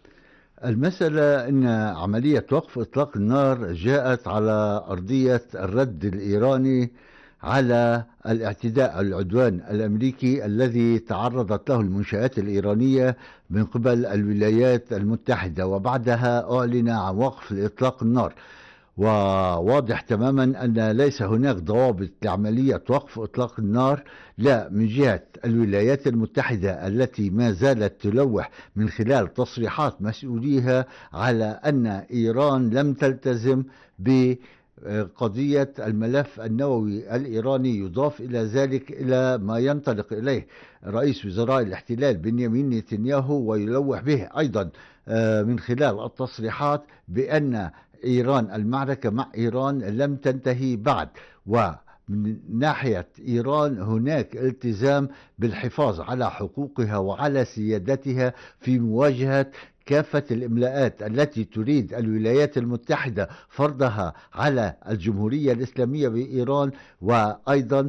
المسألة أن عملية وقف إطلاق النار جاءت على أرضية الرد الإيراني على الاعتداء العدوان الأمريكي الذي تعرضت له المنشآت الإيرانية من قبل الولايات المتحدة، وبعدها أعلن عن وقف إطلاق النار. وواضح تماما أن ليس هناك ضوابط لعملية وقف إطلاق النار، لا من جهة الولايات المتحدة التي ما زالت تلوح من خلال تصريحات مسؤوليها على أن إيران لم تلتزم ب قضية الملف النووي الإيراني. يضاف إلى ذلك إلى ما ينطلق إليه رئيس وزراء الاحتلال بنيامين نتنياهو، ويلوح به أيضا من خلال التصريحات بأن إيران المعركة مع إيران لم تنتهي بعد، ومن ناحية إيران هناك التزام بالحفاظ على حقوقها وعلى سيادتها في مواجهة كافة الإملاءات التي تريد الولايات المتحدة فرضها على الجمهورية الإسلامية بإيران، وأيضا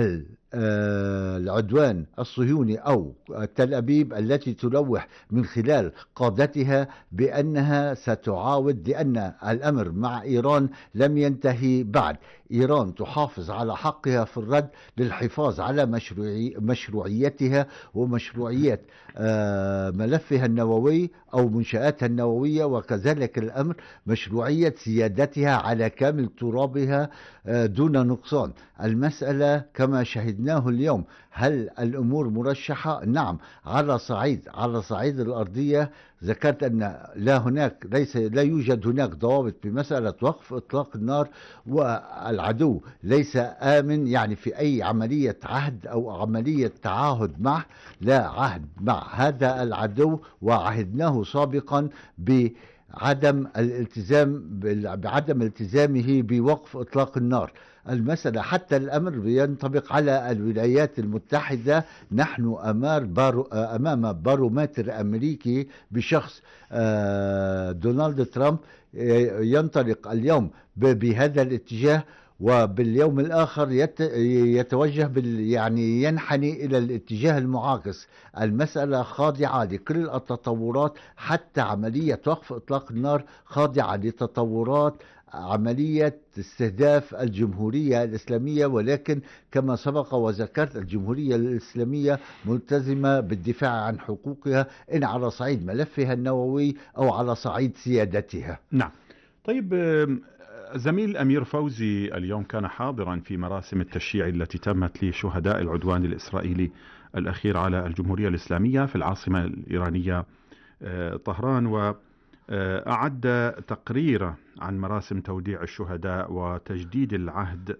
العدوان الصهيوني أو تل أبيب التي تلوح من خلال قادتها بأنها ستعاود، لأن الأمر مع إيران لم ينتهي بعد. إيران تحافظ على حقها في الرد للحفاظ على مشروعي مشروعيتها ومشروعية ملفها النووي أو منشآتها النووية، وكذلك الأمر مشروعية سيادتها على كامل ترابها دون نقصان. المسألة كما شهدناه اليوم، هل الأمور مرشحة؟ نعم، على صعيد على صعيد الأرضية ذكرت أن لا هناك ليس لا يوجد هناك ضوابط بمسألة وقف إطلاق النار، والعدو ليس آمن يعني في أي عملية عهد أو عملية تعاهد معه، لا عهد مع هذا العدو، وعهدناه سابقا بعدم الالتزام بعدم التزامه بوقف إطلاق النار. المسألة حتى الأمر ينطبق على الولايات المتحدة. نحن أمار بارو أمام بارومتر أمريكي بشخص دونالد ترامب ينطلق اليوم بهذا الاتجاه، وباليوم الآخر يتوجه بال يعني ينحني إلى الاتجاه المعاكس. المسألة خاضعة لكل التطورات، حتى عملية وقف إطلاق النار خاضعة لتطورات عملية استهداف الجمهورية الإسلامية، ولكن كما سبق وذكرت الجمهورية الإسلامية ملتزمة بالدفاع عن حقوقها إن على صعيد ملفها النووي أو على صعيد سيادتها. نعم. طيب، زميل أمير فوزي اليوم كان حاضرا في مراسم التشييع التي تمت لشهداء العدوان الإسرائيلي الأخير على الجمهورية الإسلامية في العاصمة الإيرانية طهران، وأعد تقرير عن مراسم توديع الشهداء وتجديد العهد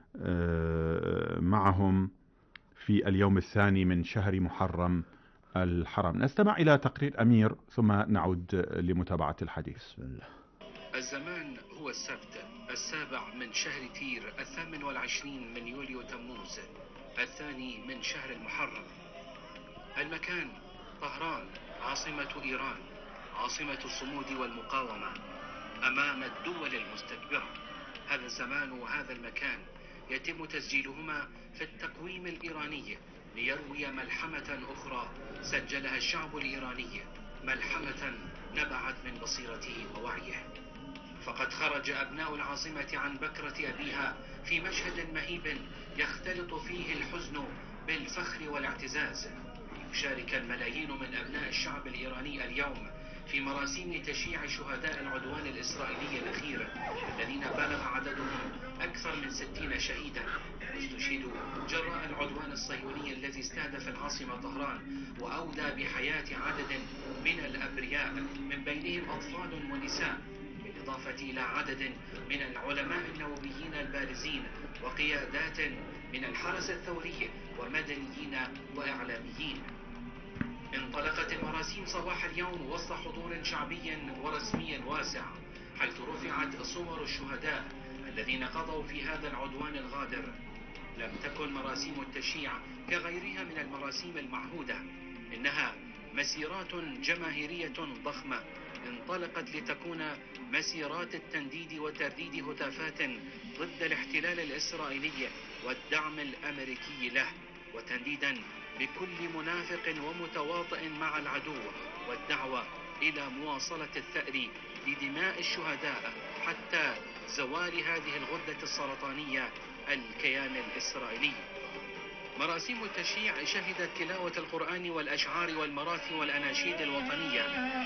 معهم في اليوم الثاني من شهر محرم الحرام. نستمع إلى تقرير أمير ثم نعود لمتابعة الحديث. بسم الله. الزمان هو السبت السابع من شهر تير الثامن والعشرين من يوليو تموز الثاني من شهر المحرم. المكان طهران عاصمة إيران، عاصمة الصمود والمقاومة أمام الدول المستكبرة. هذا الزمان وهذا المكان يتم تسجيلهما في التقويم الإيراني ليروي ملحمة أخرى سجلها الشعب الإيراني، ملحمة نبعت من بصيرته ووعيه. فقد خرج أبناء العاصمة عن بكرة أبيها في مشهد مهيب يختلط فيه الحزن بالفخر والاعتزاز. يشارك الملايين من أبناء الشعب الإيراني اليوم في مراسيم تشييع شهداء العدوان الإسرائيلي الأخير الذين بلغ عددهم أكثر من ستين شهيدا واستشهدوا جراء العدوان الصهيوني الذي استهدف العاصمة طهران وأودى بحياة عدد من الأبرياء من بينهم أطفال ونساء، بالإضافة إلى عدد من العلماء النوويين البارزين وقيادات من الحرس الثوري ومدنيين وإعلاميين. انطلقت المراسيم صباح اليوم وسط حضور شعبي ورسمي واسع، حيث رفعت صور الشهداء الذين قضوا في هذا العدوان الغادر. لم تكن مراسيم التشييع كغيرها من المراسيم المعهودة، إنها مسيرات جماهيرية ضخمة انطلقت لتكون مسيرات التنديد وترديد هتافات ضد الاحتلال الإسرائيلي والدعم الأمريكي له، وتنديدا بكل منافق ومتواطئ مع العدو، والدعوة إلى مواصلة الثأر لدماء الشهداء حتى زوال هذه الغدة السرطانية الكيان الإسرائيلي. مراسيم التشييع شهدت تلاوة القرآن والأشعار والمراثي والأناشيد الوطنية.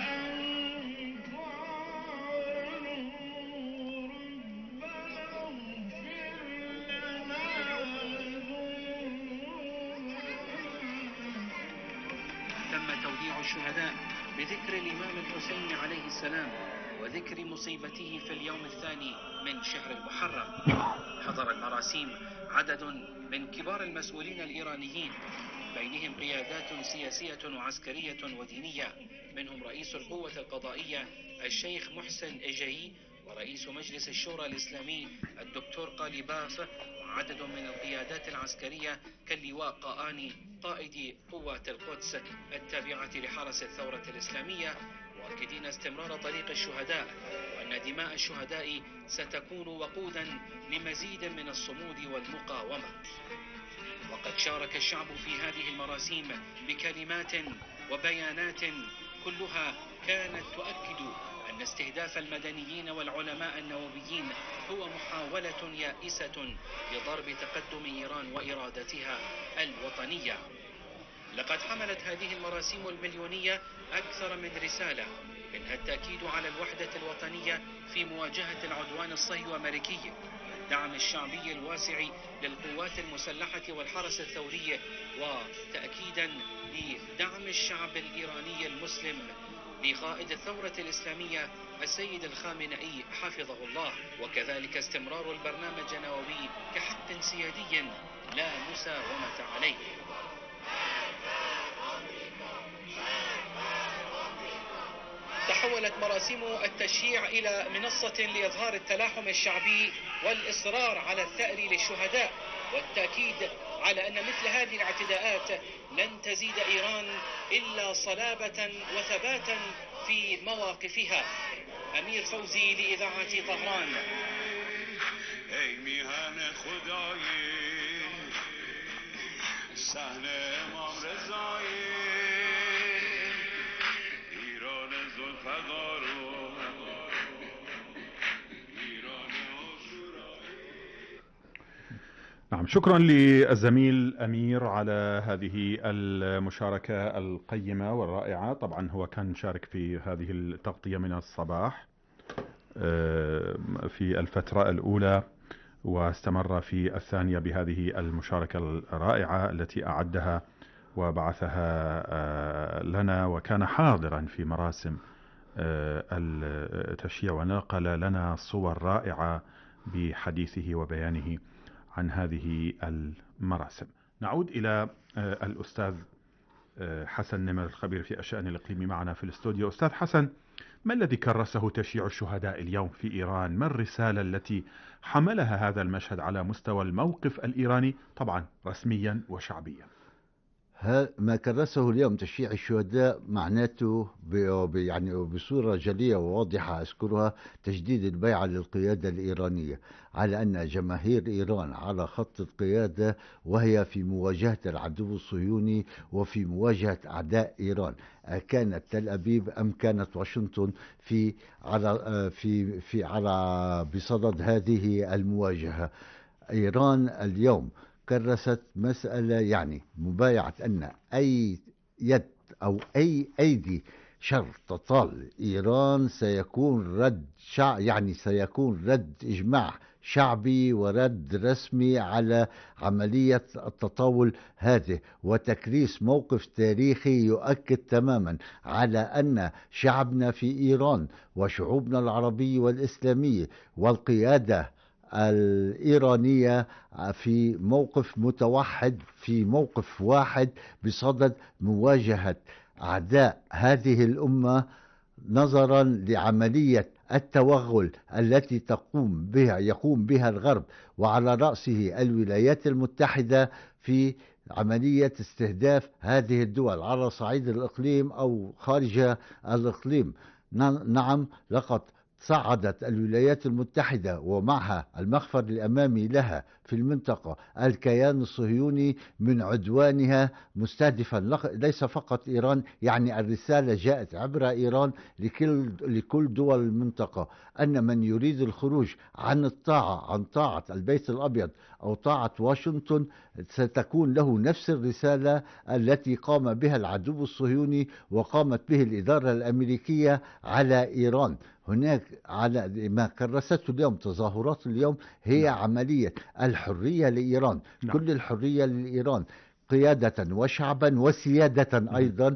تم توديع الشهداء بذكر الإمام الحسين عليه السلام وذكر مصيبته في اليوم الثاني من شهر المحرم. حضر المراسيم عدد من كبار المسؤولين الإيرانيين، بينهم قيادات سياسية وعسكرية ودينية، منهم رئيس القوة القضائية الشيخ محسن إجاي، ورئيس مجلس الشورى الإسلامي الدكتور قاليباف، وعدد من القيادات العسكرية كاللواء قآني قائد قوات القدس التابعة لحرس الثورة الإسلامية، مؤكدين استمرار طريق الشهداء وأن دماء الشهداء ستكون وقودا لمزيد من الصمود والمقاومة. وقد شارك الشعب في هذه المراسيم بكلمات وبيانات كلها كانت تؤكد أن استهداف المدنيين والعلماء النوويين هو محاولة يائسة لضرب تقدم إيران وإرادتها الوطنية. لقد حملت هذه المراسيم المليونية أكثر من رسالة، منها التأكيد على الوحدة الوطنية في مواجهة العدوان الصهيوني الأمريكي، الدعم الشعبي الواسع للقوات المسلحة والحرس الثوري، وتأكيدا لدعم الشعب الإيراني المسلم لقائد الثورة الإسلامية السيد الخامنئي حفظه الله، وكذلك استمرار البرنامج النووي كحق سيادي لا مساومة عليه. تحولت مراسيم التشييع إلى منصة لإظهار التلاحم الشعبي والإصرار على الثأر للشهداء، والتأكيد على أن مثل هذه الاعتداءات لن تزيد إيران إلا صلابة وثباتا في مواقفها. أمير فوزي لإذاعة طهران. ای میهن خدایی صحن امام رضایی ایران ذوالفقار نعم، شكرا للزميل أمير على هذه المشاركة القيمة والرائعة. طبعا هو كان شارك في هذه التغطية من الصباح. في الفترة الأولى واستمر في الثانية بهذه المشاركة الرائعة التي أعدها وبعثها لنا، وكان حاضرا في مراسم التشييع ونقل لنا صور رائعة بحديثه وبيانه عن هذه المراسم. نعود إلى الأستاذ حسن نمر الخبير في الشأن الإقليمي معنا في الاستوديو. أستاذ حسن، ما الذي كرسه تشييع الشهداء اليوم في إيران؟ ما الرسالة التي حملها هذا المشهد على مستوى الموقف الإيراني طبعا رسميا وشعبيا؟ ما كرسه اليوم تشييع الشهداء معناته يعني بصورة جلية وواضحة أذكرها تجديد البيعة للقيادة الإيرانية، على أن جماهير إيران على خط القيادة وهي في مواجهة العدو الصهيوني وفي مواجهة أعداء إيران، كانت تل أبيب أم كانت واشنطن في على في في على بصدد هذه المواجهة. إيران اليوم كرست مسألة يعني مبايعة أن أي يد أو أي أيدي شر تطال إيران سيكون رد شع يعني سيكون رد إجماع شعبي ورد رسمي على عملية التطاول هذه، وتكريس موقف تاريخي يؤكد تماما على أن شعبنا في إيران وشعوبنا العربية والإسلامية والقيادة الإيرانية في موقف متوحد، في موقف واحد بصدد مواجهة أعداء هذه الأمة، نظرا لعملية التوغل التي تقوم بها يقوم بها الغرب وعلى رأسه الولايات المتحدة في عملية استهداف هذه الدول على صعيد الإقليم أو خارج الإقليم. نعم، لقد صعدت الولايات المتحدة ومعها المخفر الأمامي لها في المنطقة الكيان الصهيوني من عدوانها مستهدفا ليس فقط إيران، يعني الرسالة جاءت عبر إيران لكل, لكل دول المنطقة أن من يريد الخروج عن الطاعة عن طاعة البيت الأبيض أو طاعة واشنطن ستكون له نفس الرسالة التي قام بها العدو الصهيوني وقامت به الإدارة الأمريكية على إيران. هناك على ما كرسته اليوم تظاهرات اليوم هي نعم. عملية الحرية لإيران، نعم. كل الحرية لإيران قيادة وشعبا وسيادة أيضا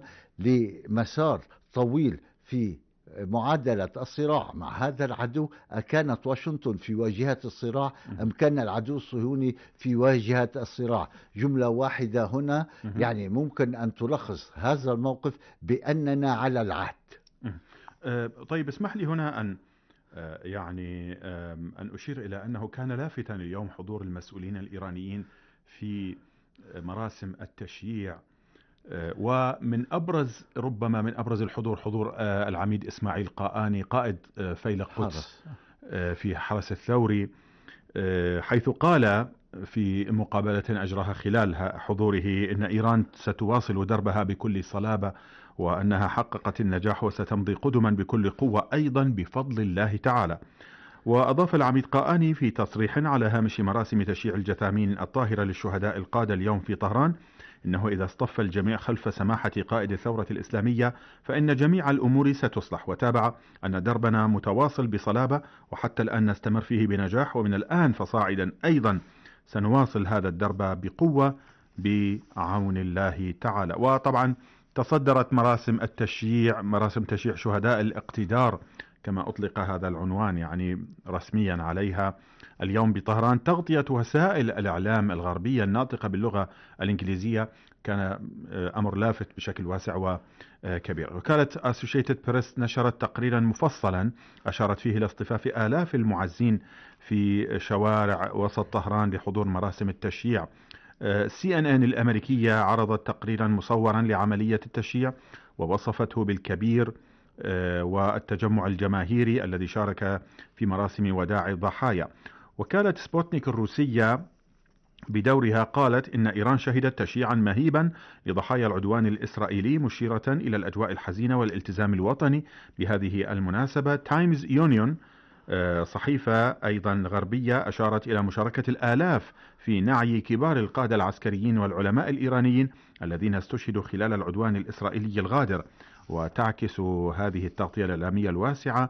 لمسار طويل في معادلة الصراع مع هذا العدو. كانت واشنطن في واجهة الصراع أم كان العدو الصهيوني في واجهة الصراع؟ جملة واحدة هنا يعني ممكن أن تلخص هذا الموقف بأننا على العهد. طيب اسمح لي هنا أن يعني أن أشير إلى أنه كان لافتا اليوم حضور المسؤولين الإيرانيين في مراسم التشييع، ومن أبرز ربما من أبرز الحضور حضور العميد إسماعيل قآني قائد فيلق قدس في حرس الثوري، حيث قال في مقابلة أجراها خلال حضوره إن إيران ستواصل دربها بكل صلابة وأنها حققت النجاح وستمضي قدما بكل قوة أيضا بفضل الله تعالى. وأضاف العميد قآني في تصريح على هامش مراسم تشييع الجثامين الطاهرة للشهداء القادة اليوم في طهران إنه إذا اصطف الجميع خلف سماحة قائد الثورة الإسلامية فإن جميع الأمور ستصلح، وتابع أن دربنا متواصل بصلابة وحتى الآن نستمر فيه بنجاح، ومن الآن فصاعدا أيضا سنواصل هذا الدرب بقوة بعون الله تعالى. وطبعا تصدرت مراسم التشييع مراسم تشييع شهداء الاقتدار كما أطلق هذا العنوان يعني رسميا عليها اليوم بطهران تغطية وسائل الإعلام الغربية الناطقة باللغة الإنجليزية، كان أمر لافت بشكل واسع وكبير. وكالة أسوشيتد بريس نشرت تقريرا مفصلا أشارت فيه إلى اصطفاف آلاف المعزين في شوارع وسط طهران لحضور مراسم التشييع. سي ان ان الأمريكية عرضت تقريرا مصورا لعملية التشييع ووصفته بالكبير والتجمع الجماهيري الذي شارك في مراسم وداع الضحايا. وكالة سبوتنيك الروسية بدورها قالت إن إيران شهدت تشييعا مهيبا لضحايا العدوان الإسرائيلي، مشيرة إلى الأجواء الحزينة والالتزام الوطني بهذه المناسبة. تايمز يونيون صحيفة أيضا غربية أشارت إلى مشاركة الآلاف في نعي كبار القادة العسكريين والعلماء الإيرانيين الذين استشهدوا خلال العدوان الإسرائيلي الغادر. وتعكس هذه التغطية الإعلامية الواسعة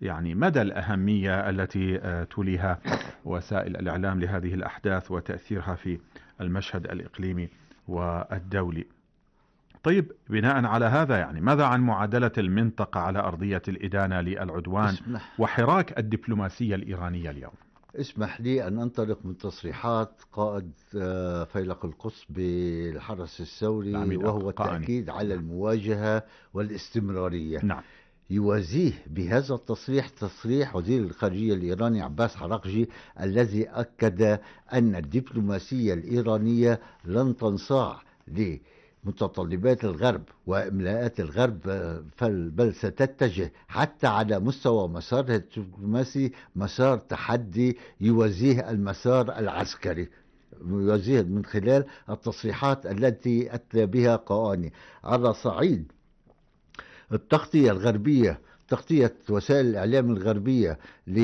يعني مدى الأهمية التي توليها وسائل الإعلام لهذه الأحداث وتأثيرها في المشهد الإقليمي والدولي. طيب، بناء على هذا يعني ماذا عن معادلة المنطقة على أرضية الإدانة للعدوان وحراك الدبلوماسية الإيرانية اليوم؟ اسمح لي أن أنطلق من تصريحات قائد فيلق القدس بالحرس الثوري، وهو التأكيد على المواجهة والاستمرارية. نعم. يوازيه بهذا التصريح تصريح وزير الخارجية الإيراني عباس عراقجي، الذي أكد أن الدبلوماسية الإيرانية لن تنصاع لمتطلبات الغرب وإملاءات الغرب، بل ستتجه حتى على مستوى مسارها الدبلوماسي مسار تحدي يوازيه المسار العسكري، يوازيه من خلال التصريحات التي أتلى بها قواني. على صعيد التغطية الغربية، تغطية وسائل الإعلام الغربية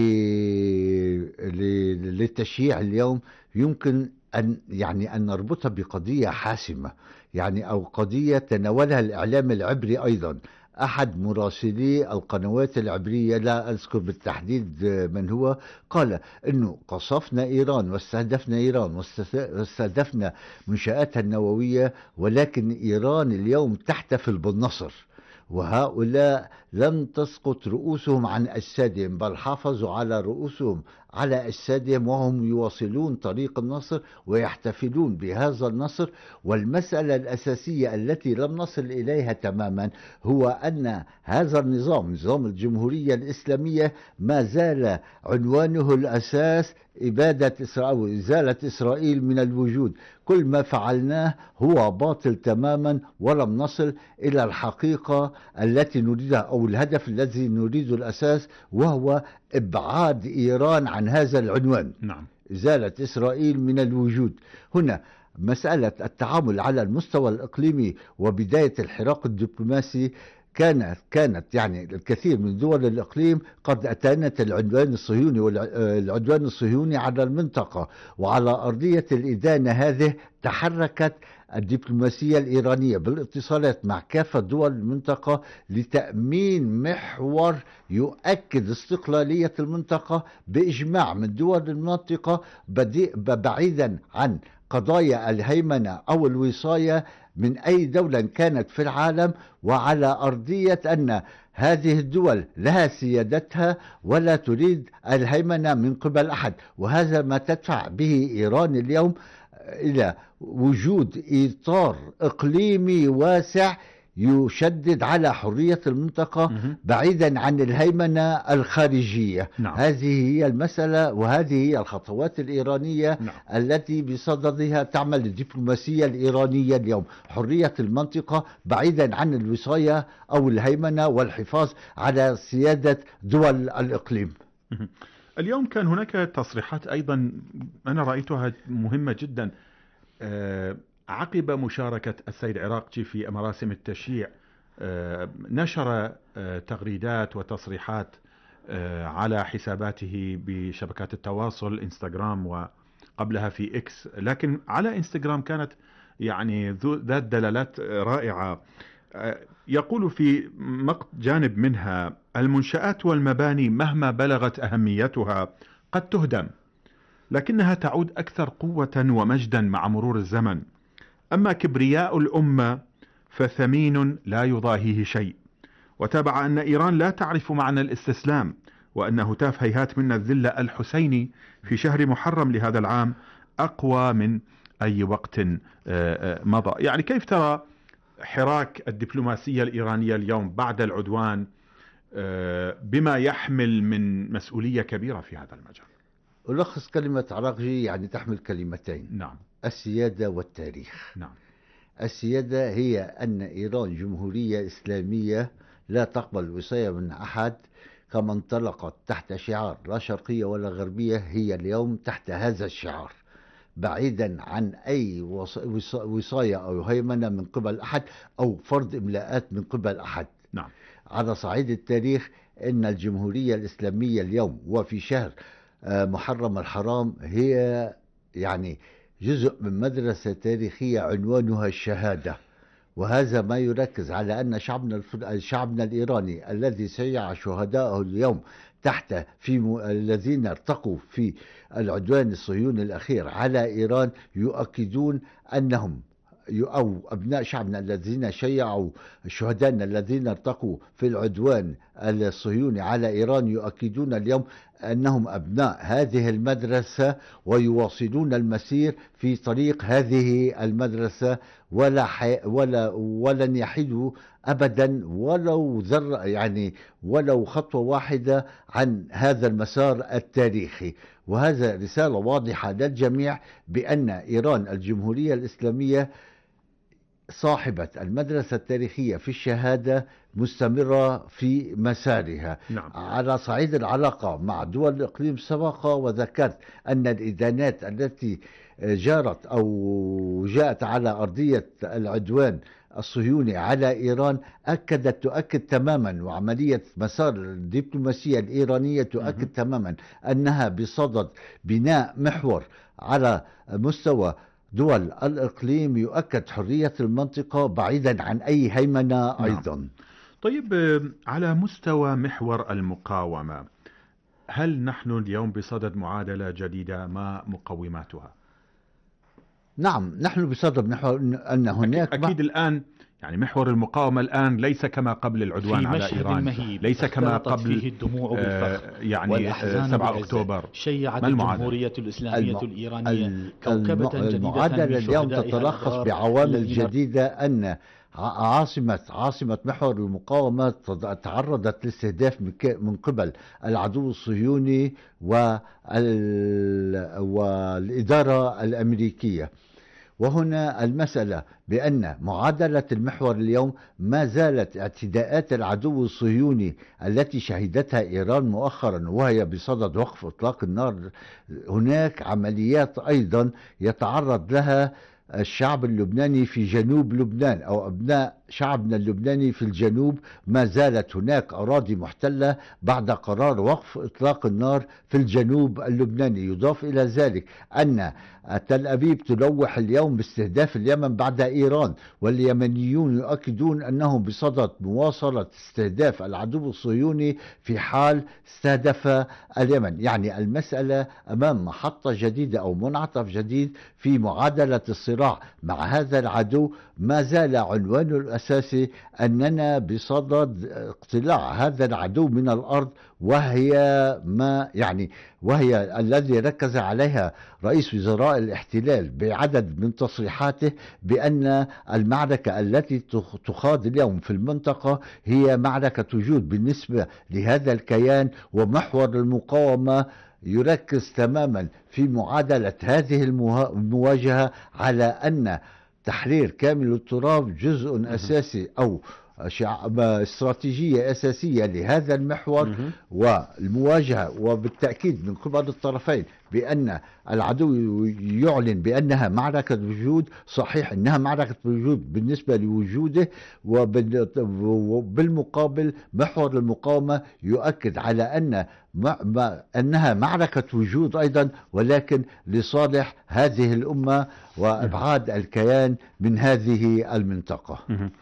للتشييع اليوم، يمكن أن يعني أن نربطها بقضية حاسمة، يعني أو قضية تناولها الإعلام العبري أيضا. أحد مراسلي القنوات العبرية، لا أذكر بالتحديد من هو، قال أنه قصفنا إيران واستهدفنا إيران واستهدفنا منشآتها النووية، ولكن إيران اليوم تحتفل بالنصر، وهؤلاء لم تسقط رؤوسهم عن أجسادهم، بل حافظوا على رؤوسهم على أجسادهم، وهم يواصلون طريق النصر ويحتفلون بهذا النصر. والمسألة الأساسية التي لم نصل إليها تماما هو أن هذا النظام، نظام الجمهورية الإسلامية، ما زال عنوانه الأساس إبادة إسرائيل، إزالة إسرائيل من الوجود. كل ما فعلناه هو باطل تماما، ولم نصل إلى الحقيقة التي نريدها أو الهدف الذي نريده الأساس، وهو إبعاد إيران عن هذا العنوان. نعم. إزالة إسرائيل من الوجود. هنا مسألة التعامل على المستوى الإقليمي وبداية الحراك الدبلوماسي كانت كانت يعني الكثير من دول الإقليم قد أتانت العدوان الصهيوني والعدوان الصهيوني على المنطقة، وعلى أرضية الإدانة هذه تحركت الدبلوماسية الإيرانية بالاتصالات مع كافة دول المنطقة لتأمين محور يؤكد استقلالية المنطقة بإجماع من دول المنطقة، بعيدا عن قضايا الهيمنة أو الوصاية من أي دولة كانت في العالم، وعلى أرضية أن هذه الدول لها سيادتها ولا تريد الهيمنة من قبل أحد. وهذا ما تدفع به إيران اليوم إلى وجود إطار إقليمي واسع يشدد على حرية المنطقة بعيدا عن الهيمنة الخارجية. نعم. هذه هي المسألة، وهذه هي الخطوات الإيرانية نعم. التي بصددها تعمل الدبلوماسية الإيرانية اليوم، حرية المنطقة بعيدا عن الوصاية أو الهيمنة والحفاظ على سيادة دول الإقليم. اليوم كان هناك تصريحات أيضا أنا رأيتها مهمة جدا عقب مشاركة السيد عراقجي في مراسم التشييع. نشر تغريدات وتصريحات على حساباته بشبكات التواصل انستغرام وقبلها في إكس، لكن على انستغرام كانت يعني ذات دلالات رائعة. يقول في جانب منها: المنشآت والمباني مهما بلغت أهميتها قد تهدم، لكنها تعود أكثر قوة ومجدا مع مرور الزمن. أما كبرياء الأمة فثمين لا يضاهيه شيء. وتابع أن إيران لا تعرف معنى الاستسلام، وأن هتاف هيهات منا الذلة الحسيني في شهر محرم لهذا العام أقوى من أي وقت مضى. يعني كيف ترى حراك الدبلوماسية الإيرانية اليوم بعد العدوان بما يحمل من مسؤولية كبيرة في هذا المجال؟ ألخص كلمة عراقجي يعني تحمل كلمتين: نعم. السيادة والتاريخ. نعم. السيادة هي أن إيران جمهورية إسلامية لا تقبل الوصاية من أحد، كما انطلقت تحت شعار لا شرقية ولا غربية، هي اليوم تحت هذا الشعار، بعيدا عن أي وصاية أو هيمنة من قبل أحد أو فرض إملاءات من قبل أحد. نعم. على صعيد التاريخ، إن الجمهورية الإسلامية اليوم وفي شهر محرم الحرام هي يعني جزء من مدرسة تاريخية عنوانها الشهادة، وهذا ما يركز على أن شعبنا شعبنا الإيراني الذي سيع شهداءه اليوم تحت في م... الذين ارتقوا في العدوان الصهيوني الأخير على إيران يؤكدون أنهم أو أبناء شعبنا الذين شيعوا شهدائنا الذين ارتقوا في العدوان الصهيوني على إيران يؤكدون اليوم أنهم أبناء هذه المدرسة ويواصلون المسير في طريق هذه المدرسة ولا حي ولا ولن يحيدوا أبدا ولو ذرة يعني ولو خطوة واحدة عن هذا المسار التاريخي. وهذا رسالة واضحة للجميع بأن إيران الجمهورية الإسلامية صاحبة المدرسة التاريخية في الشهادة مستمرة في مسارها. نعم. على صعيد العلاقة مع دول الإقليم سبق وذكرت أن الإدانات التي جارت أو جاءت على أرضية العدوان الصهيوني على إيران أكدت تؤكد تماما، وعملية مسار الدبلوماسية الإيرانية تؤكد م- تماما أنها بصدد بناء محور على مستوى دول الإقليم يؤكد حرية المنطقة بعيدا عن أي هيمنة أيضا. نعم. طيب، على مستوى محور المقاومة، هل نحن اليوم بصدد معادلة جديدة؟ ما مقوماتها؟ نعم، نحن بصدد محور أن هناك أكيد, أكيد الآن يعني محور المقاومة الآن ليس كما قبل العدوان على إيران، ليس كما قبل فيه الدموع بالفخ آه يعني سبعة أكتوبر. شيعت الجمهورية الإسلامية الم... الإيرانية كوكبة جديدة. المعادلة اليوم تتلخص بعوامل جديدة، أن عاصمة عاصمة محور المقاومة تعرضت لاستهداف من قبل العدو الصهيوني والإدارة الأمريكية. وهنا المسألة بأن معادلة المحور اليوم ما زالت اعتداءات العدو الصهيوني التي شهدتها إيران مؤخرا وهي بصدد وقف إطلاق النار. هناك عمليات أيضا يتعرض لها الشعب اللبناني في جنوب لبنان أو أبناء شعبنا اللبناني في الجنوب. ما زالت هناك أراضي محتلة بعد قرار وقف إطلاق النار في الجنوب اللبناني. يضاف إلى ذلك أن تل أبيب تلوح اليوم باستهداف اليمن بعد إيران، واليمنيون يؤكدون أنهم بصدد مواصلة استهداف العدو الصهيوني في حال استهدف اليمن. يعني المسألة أمام محطة جديدة أو منعطف جديد في معادلة الصراع مع هذا العدو. ما زال عنوانه الأساسي أننا بصدد اقتلاع هذا العدو من الأرض، وهي ما يعني وهي الذي ركز عليها رئيس وزراء الاحتلال بعدد من تصريحاته بأن المعركة التي تخاض اليوم في المنطقة هي معركة وجود بالنسبة لهذا الكيان، ومحور المقاومة يركز تماما في معادلة هذه المواجهة على أن تحرير كامل التراب جزء أساسي أو استراتيجية أساسية لهذا المحور والمواجهة، وبالتأكيد من قبل الطرفين بأن العدو يعلن بأنها معركة وجود. صحيح أنها معركة وجود بالنسبة لوجوده، وبالمقابل محور المقاومة يؤكد على أن أنها معركة وجود أيضا، ولكن لصالح هذه الأمة وإبعاد الكيان من هذه المنطقة.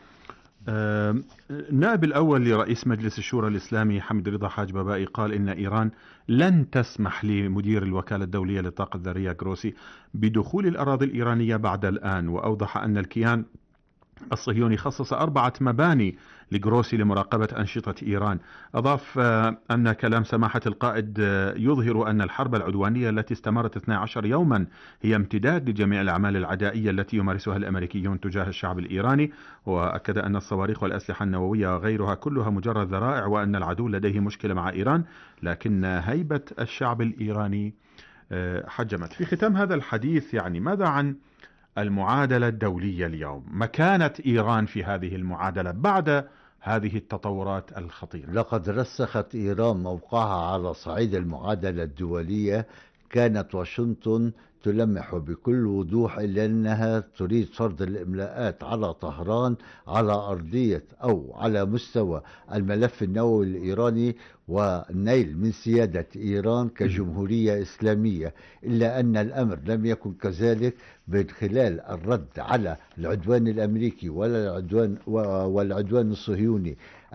النائب الأول لرئيس مجلس الشورى الإسلامي حمد رضا حاج بابائي قال إن إيران لن تسمح لمدير الوكالة الدولية للطاقة الذرية جروسي بدخول الأراضي الإيرانية بعد الآن، وأوضح أن الكيان الصهيوني خصص أربعة مباني لجروسي لمراقبة أنشطة إيران. أضاف أن كلام سماحة القائد يظهر أن الحرب العدوانية التي استمرت اثني عشر يوما هي امتداد لجميع الأعمال العدائية التي يمارسها الأمريكيون تجاه الشعب الإيراني، وأكد أن الصواريخ والأسلحة النووية وغيرها كلها مجرد ذرائع، وأن العدو لديه مشكلة مع إيران لكن هيبة الشعب الإيراني حجمت. في ختام هذا الحديث، يعني ماذا عن المعادلة الدولية اليوم؟ مكانة إيران في هذه المعادلة بعد هذه التطورات الخطيرة. لقد رسخت إيران موقعها على صعيد المعادلة الدولية. كانت واشنطن تلمح بكل وضوح إلى أنها تريد فرض الإملاءات على طهران على أرضية أو على مستوى الملف النووي الإيراني والنيل من سيادة إيران كجمهورية إسلامية، إلا أن الأمر لم يكن كذلك من خلال الرد على العدوان الأمريكي ولا العدوان والعدوان الصهيوني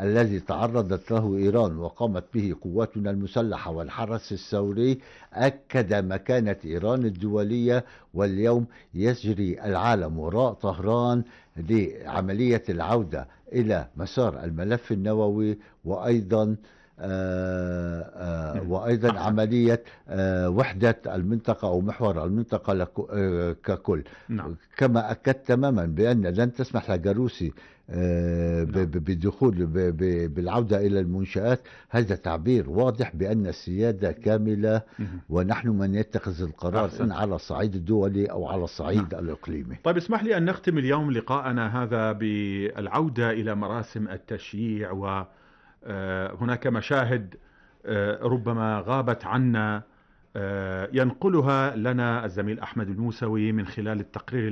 الذي تعرضت له إيران وقامت به قواتنا المسلحة والحرس الثوري أكد مكانة إيران الدولية. واليوم يجري العالم وراء طهران لعملية العودة إلى مسار الملف النووي، وأيضا آآ آآ وأيضا عملية وحدة المنطقة أو محور المنطقة ككل. نعم. كما أكدت تماما بأن لن تسمح لجاروسي بالدخول بالعودة إلى المنشآت. هذا تعبير واضح بأن السيادة كاملة، ونحن من يتخذ القرار إن على الصعيد الدولي أو على الصعيد نعم. الإقليمي. طيب اسمح لي أن نختم اليوم لقاءنا هذا بالعودة إلى مراسم التشييع، وهناك مشاهد ربما غابت عنا ينقلها لنا الزميل أحمد الموسوي من خلال التقرير